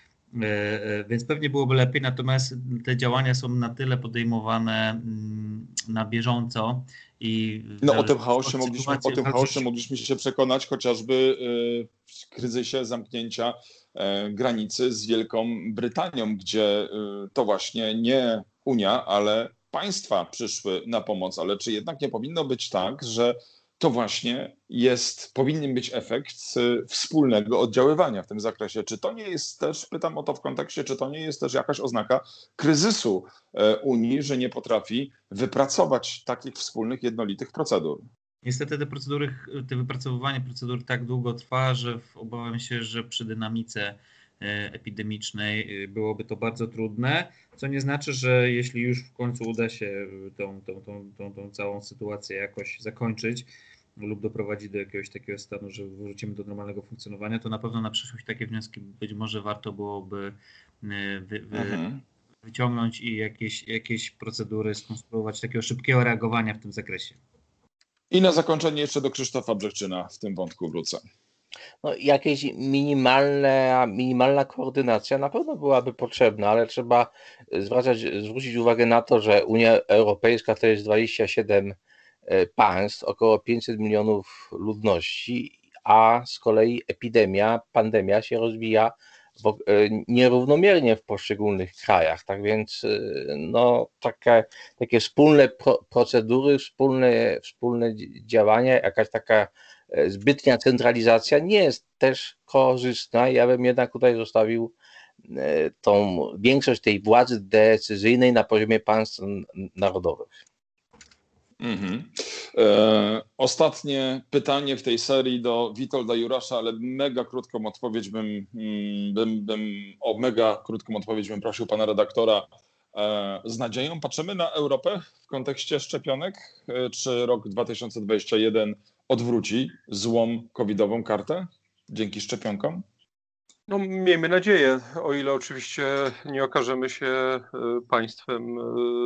Więc pewnie byłoby lepiej, natomiast te działania są na tyle podejmowane na bieżąco i... No o tym chaosie mogliśmy, o tym chaosie mogliśmy się przekonać chociażby w kryzysie zamknięcia granicy z Wielką Brytanią, gdzie to właśnie nie Unia, ale państwa przyszły na pomoc. Ale czy jednak nie powinno być tak, że to właśnie jest, powinien być efekt wspólnego oddziaływania w tym zakresie. Czy to nie jest też, pytam o to w kontekście, czy to nie jest też jakaś oznaka kryzysu Unii, że nie potrafi wypracować takich wspólnych, jednolitych procedur? Niestety te procedury, te wypracowywanie procedur tak długo trwa, że obawiam się, że przy dynamice epidemicznej byłoby to bardzo trudne, co nie znaczy, że jeśli już w końcu uda się tą, tą, tą, tą, tą całą sytuację jakoś zakończyć lub doprowadzić do jakiegoś takiego stanu, że wrócimy do normalnego funkcjonowania, to na pewno na przyszłość takie wnioski być może warto byłoby wy, wy, mhm. wyciągnąć i jakieś, jakieś procedury skonstruować takiego szybkiego reagowania w tym zakresie. I na zakończenie jeszcze do Krzysztofa Brzechczyna w tym wątku wrócę. No, jakieś minimalne, minimalna koordynacja na pewno byłaby potrzebna, ale trzeba zwracać, zwrócić uwagę na to, że Unia Europejska to jest dwadzieścia siedem państw, około pięćset milionów ludności, a z kolei epidemia, pandemia się rozwija w, nierównomiernie w poszczególnych krajach. Tak więc no, takie, takie wspólne pro, procedury, wspólne, wspólne działania, jakaś taka zbytnia centralizacja nie jest też korzystna. Ja bym jednak tutaj zostawił tą większość tej władzy decyzyjnej na poziomie państw narodowych. Mhm. E, ostatnie pytanie w tej serii do Witolda Jurasza, ale mega krótką odpowiedź bym, bym, bym o mega krótką odpowiedź bym prosił pana redaktora. E, z nadzieją patrzymy na Europę w kontekście szczepionek. E, czy rok dwa tysiące dwudziesty pierwszy odwróci złą covidową kartę dzięki szczepionkom? No, miejmy nadzieję, o ile oczywiście nie okażemy się państwem,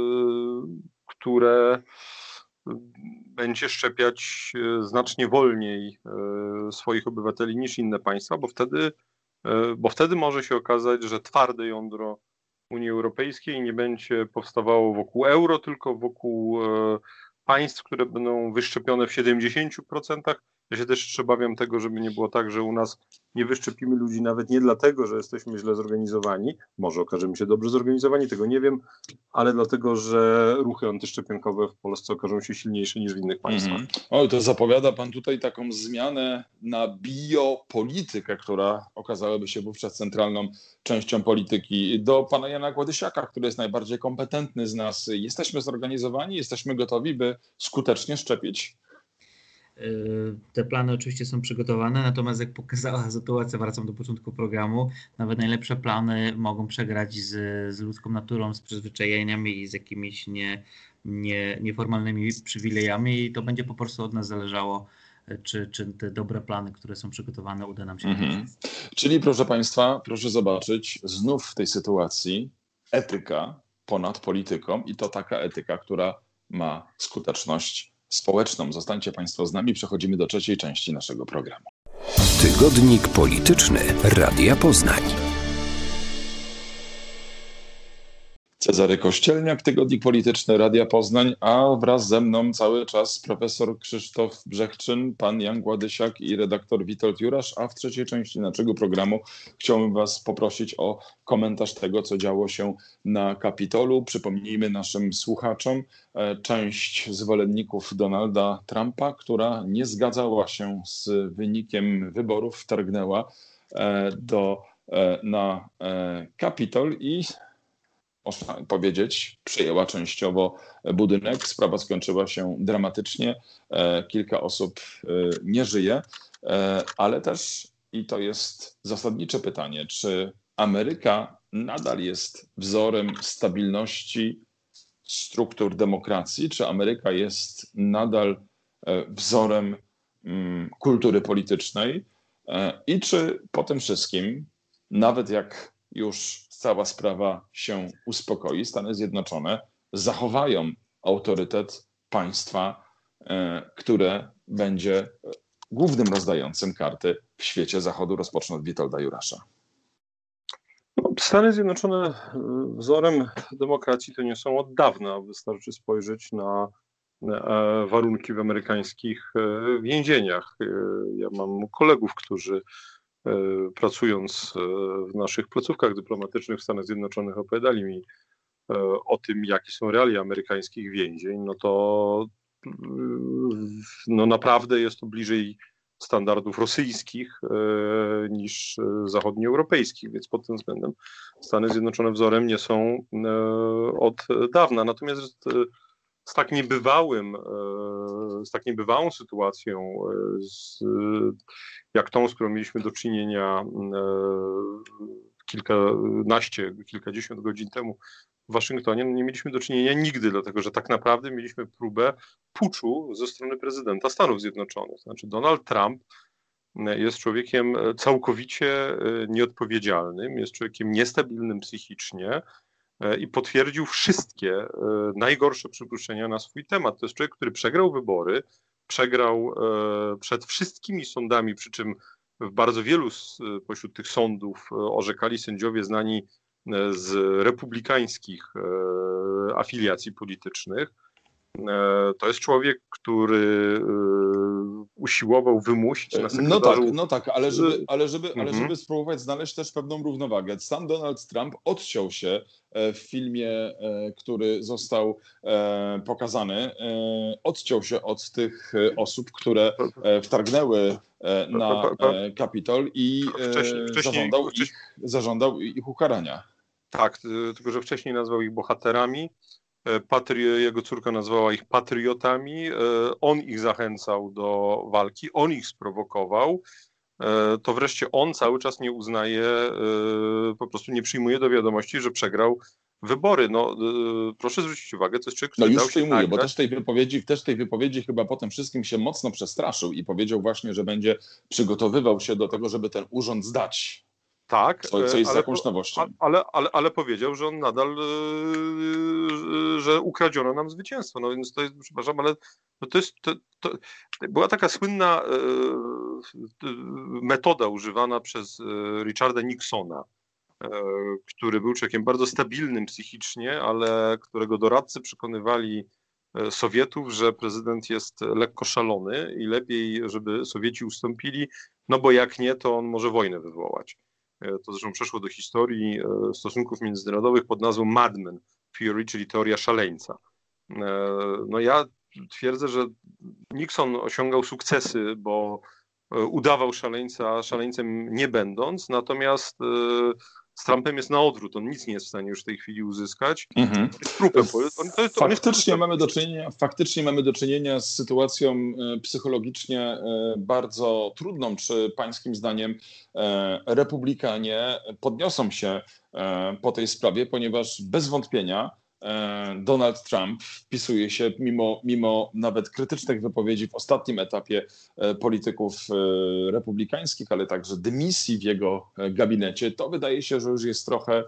które będzie szczepiać znacznie wolniej swoich obywateli niż inne państwa, bo wtedy, bo wtedy może się okazać, że twarde jądro Unii Europejskiej nie będzie powstawało wokół euro, tylko wokół państw, które będą wyszczepione w siedemdziesięciu procentach. Ja się też jeszcze obawiam tego, żeby nie było tak, że u nas nie wyszczepimy ludzi nawet nie dlatego, że jesteśmy źle zorganizowani, może okażemy się dobrze zorganizowani, tego nie wiem, ale dlatego, że ruchy antyszczepionkowe w Polsce okażą się silniejsze niż w innych państwach. Mm-hmm. O, to zapowiada pan tutaj taką zmianę na biopolitykę, która okazałaby się wówczas centralną częścią polityki. Do pana Jana Gładysiaka, który jest najbardziej kompetentny z nas. Jesteśmy zorganizowani, jesteśmy gotowi, by skutecznie szczepić? Te plany oczywiście są przygotowane, natomiast jak pokazała sytuacja, wracam do początku programu, nawet najlepsze plany mogą przegrać z, z ludzką naturą, z przyzwyczajeniami i z jakimiś nie, nie, nieformalnymi przywilejami i to będzie po prostu od nas zależało, czy, czy te dobre plany, które są przygotowane, uda nam się. Mhm. Czyli proszę państwa, proszę zobaczyć, znów w tej sytuacji etyka ponad polityką i to taka etyka, która ma skuteczność społeczną. Zostańcie państwo z nami, przechodzimy do trzeciej części naszego programu. Tygodnik polityczny Radia Poznań. Cezary Kościelniak, Tygodnik Polityczny Radia Poznań, a wraz ze mną cały czas profesor Krzysztof Brzechczyn, pan Jan Gładysiak i redaktor Witold Jurasz, a w trzeciej części naszego programu chciałbym was poprosić o komentarz tego, co działo się na Kapitolu. Przypomnijmy naszym słuchaczom, część zwolenników Donalda Trumpa, która nie zgadzała się z wynikiem wyborów, wtargnęła do, na Kapitol i można powiedzieć, przejęła częściowo budynek. Sprawa skończyła się dramatycznie. Kilka osób nie żyje, ale też, i to jest zasadnicze pytanie, czy Ameryka nadal jest wzorem stabilności struktur demokracji, czy Ameryka jest nadal wzorem kultury politycznej i czy po tym wszystkim, nawet jak już cała sprawa się uspokoi, Stany Zjednoczone zachowają autorytet państwa, które będzie głównym rozdającym karty w świecie Zachodu. Rozpocznę od Witolda Jurasza. Stany Zjednoczone wzorem demokracji to nie są od dawna. Wystarczy spojrzeć na warunki w amerykańskich więzieniach. Ja mam kolegów, którzy pracując w naszych placówkach dyplomatycznych w Stanach Zjednoczonych opowiadali mi o tym, jakie są realia amerykańskich więzień, no to no naprawdę jest to bliżej standardów rosyjskich niż zachodnioeuropejskich, więc pod tym względem Stany Zjednoczone wzorem nie są od dawna. Natomiast z tak niebywałym, z tak niebywałą sytuacją, z, jak tą, z którą mieliśmy do czynienia kilkanaście, kilkadziesiąt godzin temu w Waszyngtonie, no nie mieliśmy do czynienia nigdy, dlatego że tak naprawdę mieliśmy próbę puczu ze strony prezydenta Stanów Zjednoczonych. Znaczy Donald Trump jest człowiekiem całkowicie nieodpowiedzialnym, jest człowiekiem niestabilnym psychicznie, i potwierdził wszystkie najgorsze przypuszczenia na swój temat. To jest człowiek, który przegrał wybory, przegrał przed wszystkimi sądami, przy czym w bardzo wielu pośród tych sądów orzekali sędziowie znani z republikańskich afiliacji politycznych. To jest człowiek, który usiłował wymusić na sekretarzu... No tak, no tak, ale żeby, ale, żeby, ale żeby spróbować znaleźć też pewną równowagę. Sam Donald Trump odciął się w filmie, który został pokazany, odciął się od tych osób, które wtargnęły na Kapitol i wcześniej, wcześniej, zażądał, wcześniej, ich, zażądał ich ukarania. Tak, tylko że wcześniej nazwał ich bohaterami. Patri- jego córka nazwała ich patriotami, on ich zachęcał do walki, on ich sprowokował, to wreszcie on cały czas nie uznaje, po prostu nie przyjmuje do wiadomości, że przegrał wybory. No, proszę zwrócić uwagę, to jest człowiek, który No dał już się przyjmuję, nagrać. bo też tej wypowiedzi, też tej wypowiedzi chyba po tym wszystkim się mocno przestraszył i powiedział właśnie, że będzie przygotowywał się do tego, żeby ten urząd zdać. Tak, co, co jest ale, jakąś nowością. Ale, ale, ale powiedział, że on nadal, że ukradziono nam zwycięstwo. No więc to jest, przepraszam, ale no to jest, to, to była taka słynna metoda używana przez Richarda Nixona, który był człowiekiem bardzo stabilnym psychicznie, ale którego doradcy przekonywali Sowietów, że prezydent jest lekko szalony i lepiej, żeby Sowieci ustąpili, no bo jak nie, to on może wojnę wywołać. To zresztą przeszło do historii stosunków międzynarodowych pod nazwą Madman Theory, czyli teoria szaleńca. No ja twierdzę, że Nixon osiągał sukcesy, bo udawał szaleńca szaleńcem nie będąc, natomiast z Trumpem jest na odwrót, on nic nie jest w stanie już w tej chwili uzyskać. Mhm. Trupem, faktycznie, mamy do czynienia, faktycznie mamy do czynienia z sytuacją psychologicznie bardzo trudną. Czy pańskim zdaniem republikanie podniosą się po tej sprawie, ponieważ bez wątpienia Donald Trump wpisuje się, mimo, mimo nawet krytycznych wypowiedzi w ostatnim etapie polityków republikańskich, ale także dymisji w jego gabinecie, to wydaje się, że już jest trochę,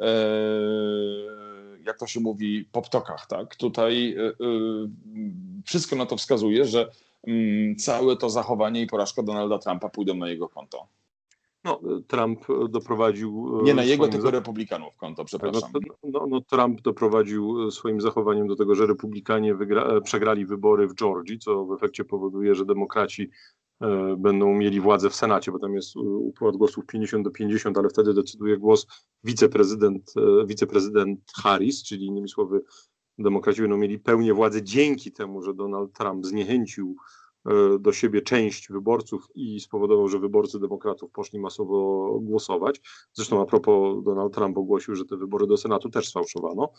jak to się mówi, po ptokach. Tak? Tutaj wszystko na to wskazuje, że całe to zachowanie i porażka Donalda Trumpa pójdą na jego konto. No, Trump doprowadził... Nie na jego, swoim... tylko republikanów konto, przepraszam. No, no, no, Trump doprowadził swoim zachowaniem do tego, że republikanie wygra... przegrali wybory w Georgii, co w efekcie powoduje, że demokraci e, będą mieli władzę w Senacie, bo tam jest układ głosów pięćdziesiąt do pięćdziesięciu, ale wtedy decyduje głos wiceprezydent, e, wiceprezydent Harris, czyli innymi słowy demokraci będą mieli pełnię władzy dzięki temu, że Donald Trump zniechęcił do siebie część wyborców i spowodował, że wyborcy demokratów poszli masowo głosować. Zresztą a propos, Donald Trump ogłosił, że te wybory do Senatu też sfałszowano.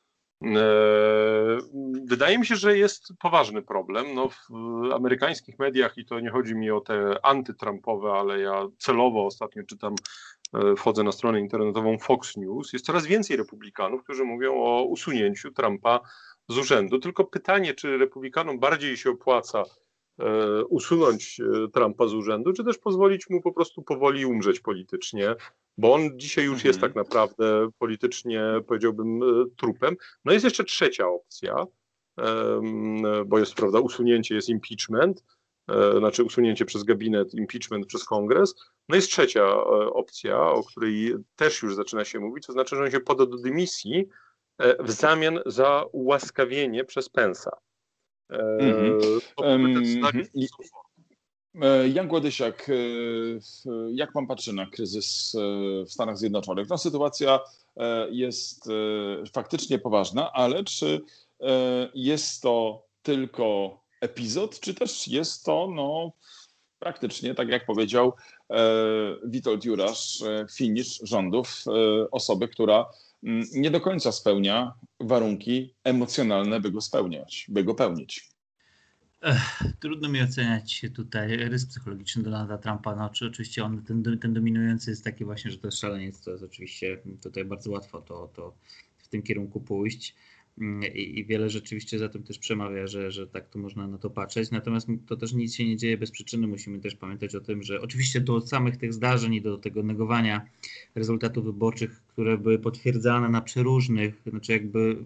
Wydaje mi się, że jest poważny problem. No, w amerykańskich mediach, i to nie chodzi mi o te antytrumpowe, ale ja celowo ostatnio czytam, wchodzę na stronę internetową Fox News, jest coraz więcej republikanów, którzy mówią o usunięciu Trumpa z urzędu. Tylko pytanie, czy republikanom bardziej się opłaca usunąć Trumpa z urzędu, czy też pozwolić mu po prostu powoli umrzeć politycznie, bo on dzisiaj już jest tak naprawdę politycznie, powiedziałbym, trupem. No jest jeszcze trzecia opcja, bo jest, prawda, usunięcie, jest impeachment, znaczy usunięcie przez gabinet, impeachment przez kongres. No jest trzecia opcja, o której też już zaczyna się mówić, to znaczy, że on się poda do dymisji w zamian za ułaskawienie przez Pence'a. Mm-hmm. Jan Głodysiak, jak pan patrzy na kryzys w Stanach Zjednoczonych? No, sytuacja jest faktycznie poważna, ale czy jest to tylko epizod, czy też jest to no, praktycznie, tak jak powiedział Witold Jurasz, finisz rządów osoby, która nie do końca spełnia warunki emocjonalne, by go spełniać, by go pełnić. Ech, trudno mi oceniać tutaj rys psychologiczny Donalda Trumpa. No, czy oczywiście on, ten, ten dominujący jest taki właśnie, że to jest szaleniec, to jest oczywiście tutaj bardzo łatwo to, to w tym kierunku pójść. I, i wiele rzeczywiście za tym też przemawia, że, że tak to można na to patrzeć. Natomiast to też nic się nie dzieje bez przyczyny. Musimy też pamiętać o tym, że oczywiście do samych tych zdarzeń i do tego negowania rezultatów wyborczych, które były potwierdzane na przeróżnych, znaczy jakby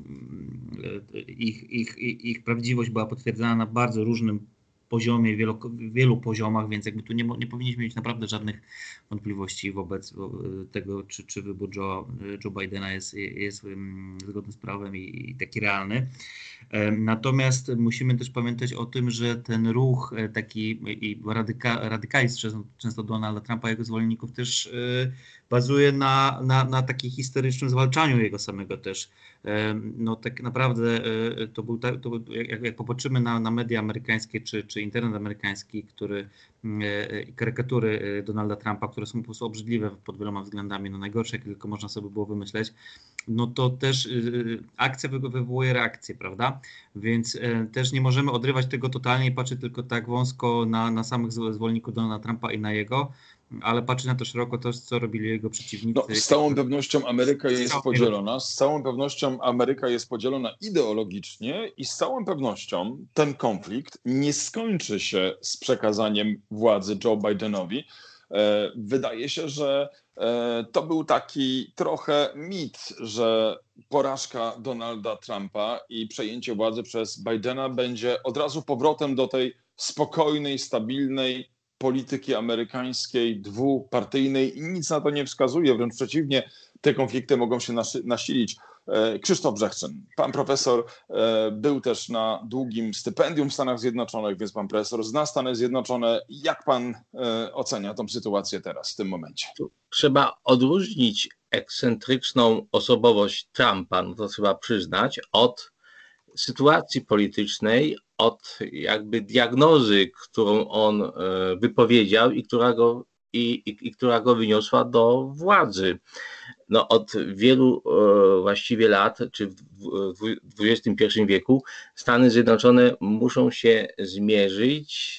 ich, ich, ich, ich prawdziwość była potwierdzana na bardzo różnym poziomie, wielu, wielu poziomach, więc jakby tu nie, nie powinniśmy mieć naprawdę żadnych wątpliwości wobec tego, czy, czy wybór Joe, Joe Bidena jest, jest zgodny z prawem i, i taki realny. Natomiast musimy też pamiętać o tym, że ten ruch taki i radyka, radykalizm często, często Donalda Trumpa i jego zwolenników też bazuje na, na, na takim historycznym zwalczaniu jego samego też. No tak naprawdę to był, to był jak, jak popatrzymy na, na media amerykańskie czy, czy internet amerykański, który karykatury Donalda Trumpa, które są po prostu obrzydliwe pod wieloma względami, no najgorsze, jakie tylko można sobie było wymyśleć, no to też akcja wywołuje reakcję, prawda? Więc też nie możemy odrywać tego totalnie i patrzeć tylko tak wąsko na, na samych zwolenników Donalda Trumpa i na jego, ale patrzy na to szeroko to, co robili jego przeciwnicy. No, z całą pewnością Ameryka jest podzielona, z całą pewnością Ameryka jest podzielona ideologicznie i z całą pewnością ten konflikt nie skończy się z przekazaniem władzy Joe Bidenowi. Wydaje się, że to był taki trochę mit, że porażka Donalda Trumpa i przejęcie władzy przez Bidena będzie od razu powrotem do tej spokojnej, stabilnej polityki amerykańskiej, dwupartyjnej i nic na to nie wskazuje, wręcz przeciwnie, te konflikty mogą się nasilić. Krzysztof Brzechczyn, pan profesor był też na długim stypendium w Stanach Zjednoczonych, więc pan profesor zna Stany Zjednoczone. Jak pan ocenia tą sytuację teraz, w tym momencie? Trzeba odróżnić ekscentryczną osobowość Trumpa, no to trzeba przyznać, od sytuacji politycznej, od jakby diagnozy, którą on wypowiedział i która go, i, i, i która go wyniosła do władzy. No, od wielu właściwie lat, czy w dwudziestym pierwszym wieku, Stany Zjednoczone muszą się zmierzyć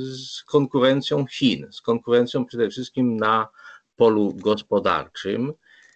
z konkurencją Chin, z konkurencją przede wszystkim na polu gospodarczym.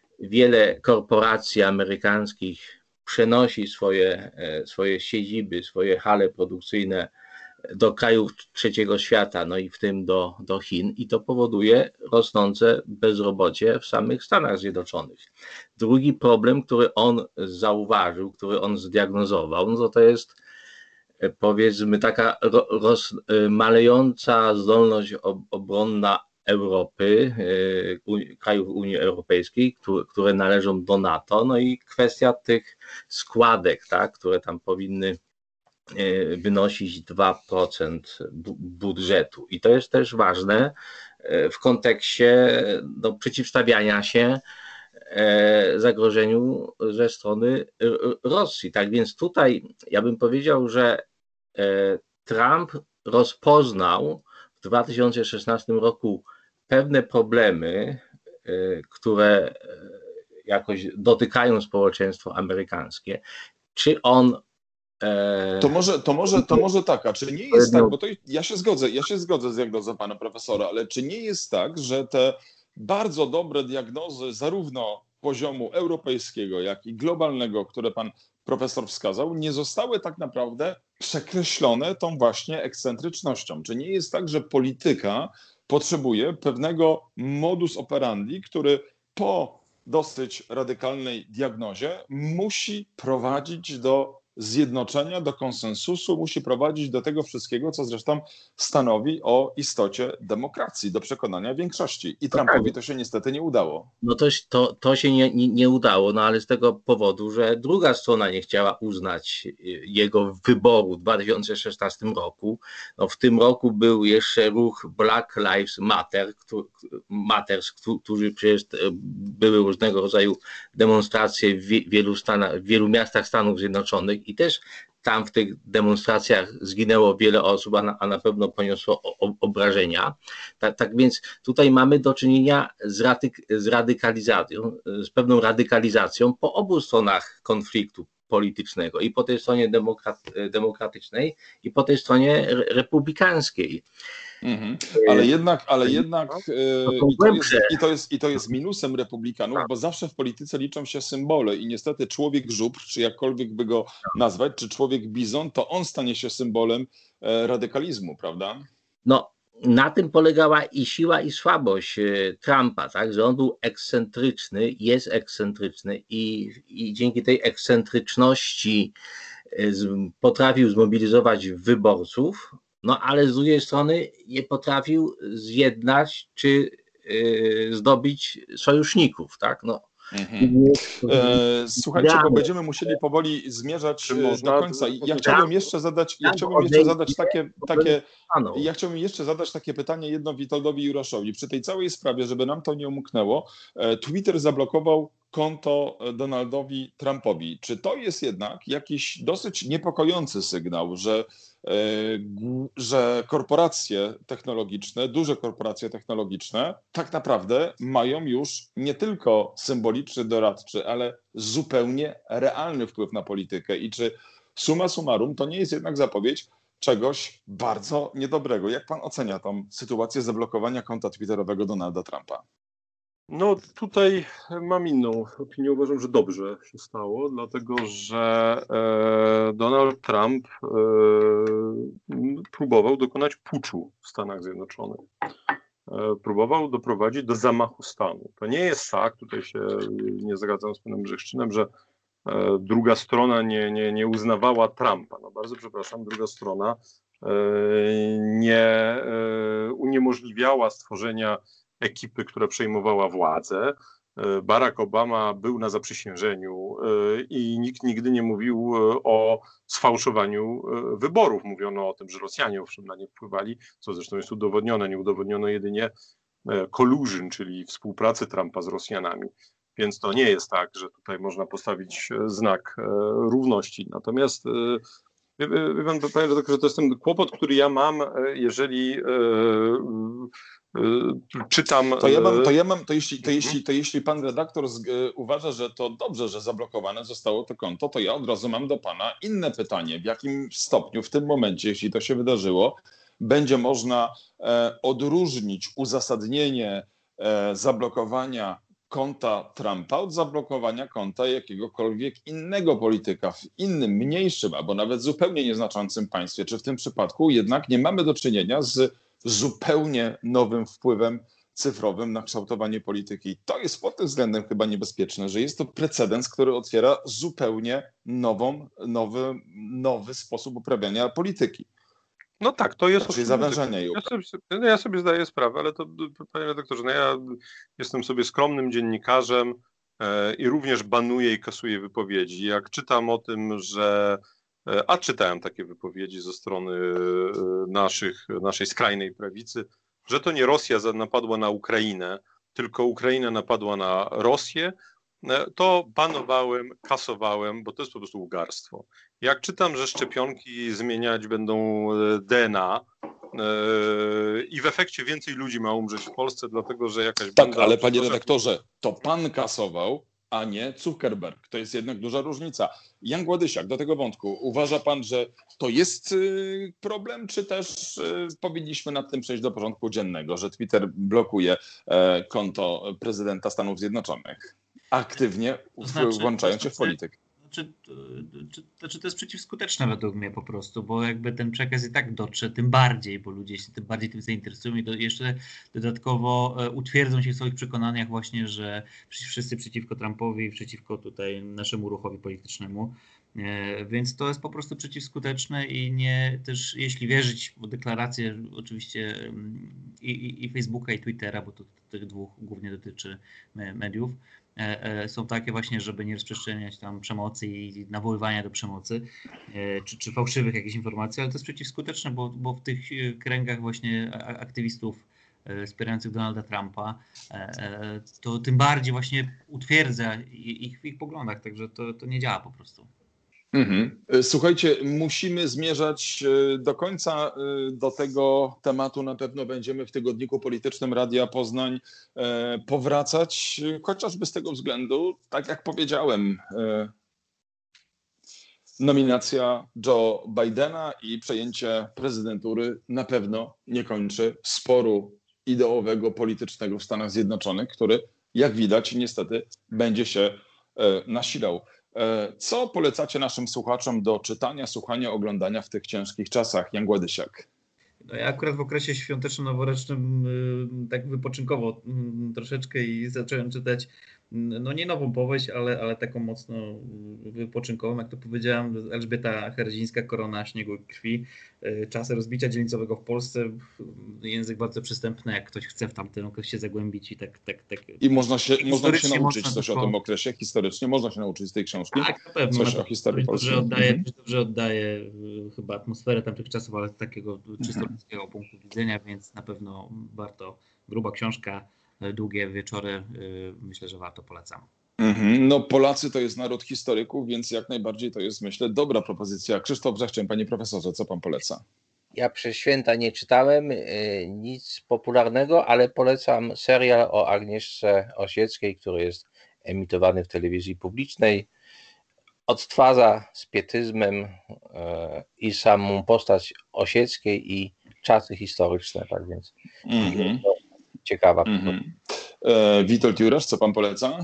Wiele korporacji amerykańskich przenosi swoje, swoje siedziby, swoje hale produkcyjne do krajów trzeciego świata, no i w tym do, do Chin, i to powoduje rosnące bezrobocie w samych Stanach Zjednoczonych. Drugi problem, który on zauważył, który on zdiagnozował, no to, to jest powiedzmy taka roz, malejąca zdolność obronna Europy, krajów Unii Europejskiej, które należą do NATO, no i kwestia tych składek, tak, które tam powinny wynosić dwa procent budżetu. I to jest też ważne w kontekście no, przeciwstawiania się zagrożeniu ze strony Rosji. Tak więc tutaj ja bym powiedział, że Trump rozpoznał w dwa tysiące szesnastym roku pewne problemy, które jakoś dotykają społeczeństwo amerykańskie. Czy on To może, to może, to może tak, a czy nie jest tak, bo to ja się zgodzę, ja się zgodzę z diagnozą pana profesora, ale czy nie jest tak, że te bardzo dobre diagnozy zarówno poziomu europejskiego, jak i globalnego, które pan profesor wskazał, nie zostały tak naprawdę przekreślone tą właśnie ekscentrycznością? Czy nie jest tak, że polityka potrzebuje pewnego modus operandi, który po dosyć radykalnej diagnozie musi prowadzić do zjednoczenia, do konsensusu, musi prowadzić do tego wszystkiego, co zresztą stanowi o istocie demokracji, do przekonania większości. I Trumpowi to się niestety nie udało. No to, to, to się nie, nie, nie udało, no ale z tego powodu, że druga strona nie chciała uznać jego wyboru w dwa tysiące szesnastym roku. No w tym roku był jeszcze ruch Black Lives Matter, Matters, którzy przecież były różnego rodzaju demonstracje w wielu, stanach, w wielu miastach Stanów Zjednoczonych i też tam w tych demonstracjach zginęło wiele osób, a na, a na pewno poniosło o, obrażenia. Tak, tak więc tutaj mamy do czynienia z, radyk, z radykalizacją, z pewną radykalizacją po obu stronach konfliktu politycznego, i po tej stronie demokrat, demokratycznej, i po tej stronie republikańskiej. Mhm. Ale jednak, ale jednak i to, jest, i, to jest, i to jest minusem republikanów, bo zawsze w polityce liczą się symbole i niestety człowiek żubr, czy jakkolwiek by go nazwać, czy człowiek bizon, to on stanie się symbolem radykalizmu, prawda? No, na tym polegała i siła, i słabość Trumpa, tak, że on był ekscentryczny, jest ekscentryczny i, i dzięki tej ekscentryczności potrafił zmobilizować wyborców, no ale z drugiej strony nie potrafił zjednać czy y, zdobyć sojuszników, tak? No. Mhm. E, słuchajcie, bo będziemy musieli powoli zmierzać do końca. Ja chciałbym jeszcze zadać, ja chciałbym jeszcze zadać takie, takie, ja chciałbym jeszcze zadać takie pytanie jedno Witoldowi Juraszowi. Przy tej całej sprawie, żeby nam to nie umknęło, Twitter zablokował konto Donaldowi Trumpowi. Czy to jest jednak jakiś dosyć niepokojący sygnał, że że korporacje technologiczne, duże korporacje technologiczne tak naprawdę mają już nie tylko symboliczny, doradczy, ale zupełnie realny wpływ na politykę i czy summa summarum to nie jest jednak zapowiedź czegoś bardzo niedobrego? Jak pan ocenia tą sytuację zablokowania konta twitterowego Donalda Trumpa? No tutaj mam inną opinię. Uważam, że dobrze się stało, dlatego że Donald Trump próbował dokonać puczu w Stanach Zjednoczonych. Próbował doprowadzić do zamachu stanu. To nie jest tak, tutaj się nie zgadzam z panem Brzechczynem, że druga strona nie, nie, nie uznawała Trumpa. No bardzo przepraszam, druga strona nie uniemożliwiała stworzenia ekipy, która przejmowała władzę. Barack Obama był na zaprzysiężeniu i nikt nigdy nie mówił o sfałszowaniu wyborów. Mówiono o tym, że Rosjanie owszem na nie wpływali, co zresztą jest udowodnione. Nie udowodniono jedynie collusion, czyli współpracy Trumpa z Rosjanami. Więc to nie jest tak, że tutaj można postawić znak równości. Natomiast wie pan, panie redaktorze, że to jest ten kłopot, który ja mam, jeżeli czytam... To ja mam, to ja mam, to jeśli, to jeśli, to jeśli pan redaktor z, uważa, że to dobrze, że zablokowane zostało to konto, to ja od razu mam do pana inne pytanie. W jakim stopniu w tym momencie, jeśli to się wydarzyło, będzie można e, odróżnić uzasadnienie e, zablokowania konta Trumpa od zablokowania konta jakiegokolwiek innego polityka w innym, mniejszym, albo nawet zupełnie nieznaczącym państwie? Czy w tym przypadku jednak nie mamy do czynienia z zupełnie nowym wpływem cyfrowym na kształtowanie polityki? To jest pod tym względem chyba niebezpieczne, że jest to precedens, który otwiera zupełnie nową, nowy, nowy sposób uprawiania polityki. No tak, to jest... Czyli zawężenie jej ja sobie, no ja sobie zdaję sprawę, ale to, panie redaktorze, no ja jestem sobie skromnym dziennikarzem e, i również banuję i kasuję wypowiedzi. Jak czytam o tym, że... E, a czytałem takie wypowiedzi ze strony e, naszych, naszej skrajnej prawicy, że to nie Rosja napadła na Ukrainę, tylko Ukraina napadła na Rosję, to banowałem, kasowałem, bo to jest po prostu ugarstwo. Jak czytam, że szczepionki zmieniać będą D N A yy, i w efekcie więcej ludzi ma umrzeć w Polsce, dlatego że jakaś... Tak, banda, ale panie redaktorze, to pan kasował, a nie Zuckerberg. To jest jednak duża różnica. Jan Gładysiak, do tego wątku. Uważa pan, że to jest yy, problem, czy też yy, powinniśmy nad tym przejść do porządku dziennego, że Twitter blokuje yy, konto prezydenta Stanów Zjednoczonych? Aktywnie to znaczy, włączając się w politykę. Znaczy, to, znaczy to jest przeciwskuteczne według mnie po prostu, bo jakby ten przekaz i tak dotrze, tym bardziej, bo ludzie się tym bardziej tym zainteresują i to jeszcze dodatkowo utwierdzą się w swoich przekonaniach właśnie, że wszyscy przeciwko Trumpowi i przeciwko tutaj naszemu ruchowi politycznemu. Więc to jest po prostu przeciwskuteczne i nie też, jeśli wierzyć w deklaracje oczywiście i, i, i Facebooka i Twittera, bo to tych dwóch głównie dotyczy mediów, są takie właśnie, żeby nie rozprzestrzeniać tam przemocy i nawoływania do przemocy, czy, czy fałszywych jakichś informacji, ale to jest przeciwskuteczne, bo, bo w tych kręgach właśnie aktywistów wspierających Donalda Trumpa, to tym bardziej właśnie utwierdza ich w ich poglądach, także to, to nie działa po prostu. Mhm. Słuchajcie, musimy zmierzać do końca. Do tego tematu na pewno będziemy w tygodniku politycznym Radia Poznań powracać, chociażby z tego względu, tak jak powiedziałem, nominacja Joe Bidena i przejęcie prezydentury na pewno nie kończy sporu ideowego, politycznego w Stanach Zjednoczonych, który, jak widać, niestety będzie się nasilał. Co polecacie naszym słuchaczom do czytania, słuchania, oglądania w tych ciężkich czasach? Jan Gładysiak. No ja akurat w okresie świąteczno-noworocznym tak wypoczynkowo troszeczkę i zacząłem czytać no nie nową powieść, ale, ale taką mocno wypoczynkową, jak to powiedziałem, Elżbieta Herzińska, Korona śniegu i krwi, Czasy rozbicia dzielnicowego w Polsce, język bardzo przystępny, jak ktoś chce w tamtym okresie się zagłębić i tak... tak, tak I można się, można się nauczyć coś tylko o tym okresie historycznie, można się nauczyć z tej książki? Tak, na pewno. Coś o historii Polski. Dobrze oddaje, mhm. dobrze oddaje chyba atmosferę tamtych czasów, ale z takiego czysto ludzkiego mhm. punktu widzenia, więc na pewno warto, gruba książka, długie wieczory, myślę, że warto, polecam. Mm-hmm. No Polacy to jest naród historyków, więc jak najbardziej to jest, myślę, dobra propozycja. Krzysztof Brzechczeń, panie profesorze, co pan poleca? Ja przez święta nie czytałem y, nic popularnego, ale polecam serial o Agnieszce Osieckiej, który jest emitowany w telewizji publicznej. Odtwarza z pietyzmem y, i samą postać Osieckiej i czasy historyczne, tak więc mm-hmm. ciekawa. Mm-hmm. E, Witold Jurasz, co pan poleca?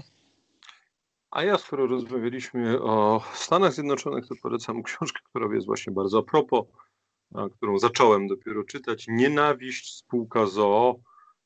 A ja, skoro rozmawialiśmy o Stanach Zjednoczonych, to polecam książkę, która jest właśnie bardzo a propos, którą zacząłem dopiero czytać. Nienawiść, spółka z o o.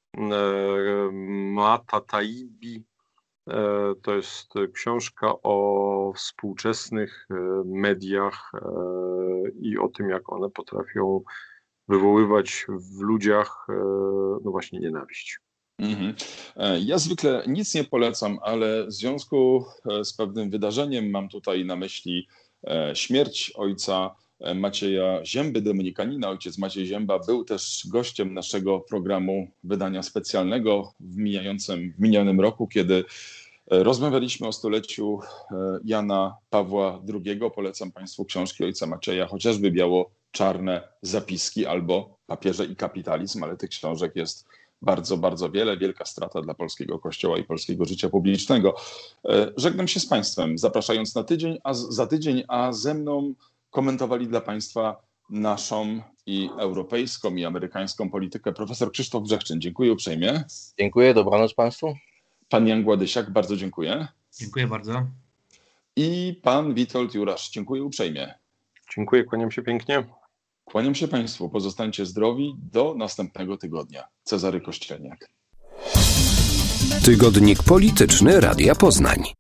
E, Mata Taibbi. E, to jest książka o współczesnych mediach e, i o tym, jak one potrafią wywoływać w ludziach e, no właśnie nienawiść. Mhm. Ja zwykle nic nie polecam, ale w związku z pewnym wydarzeniem, mam tutaj na myśli śmierć ojca Macieja Zięby, dominikanina. Ojciec Maciej Zięba był też gościem naszego programu wydania specjalnego w mijającym, w minionym roku, kiedy rozmawialiśmy o stuleciu Jana Pawła drugiego. Polecam państwu książki ojca Macieja, chociażby Biało-czarne zapiski albo Papieże i kapitalizm, ale tych książek jest bardzo, bardzo wiele. Wielka strata dla polskiego kościoła i polskiego życia publicznego. Żegnam się z państwem, zapraszając na tydzień, a za tydzień, a ze mną komentowali dla państwa naszą i europejską, i amerykańską politykę profesor Krzysztof Brzechczyn. Dziękuję uprzejmie. Dziękuję, dobranoc państwu. Pan Jan Gładysiak, bardzo dziękuję. Dziękuję bardzo. I pan Witold Jurasz, dziękuję uprzejmie. Dziękuję, kłaniam się pięknie. Kłaniam się państwu, pozostańcie zdrowi, do następnego tygodnia. Cezary Kościelniak. Tygodnik polityczny Radia Poznań.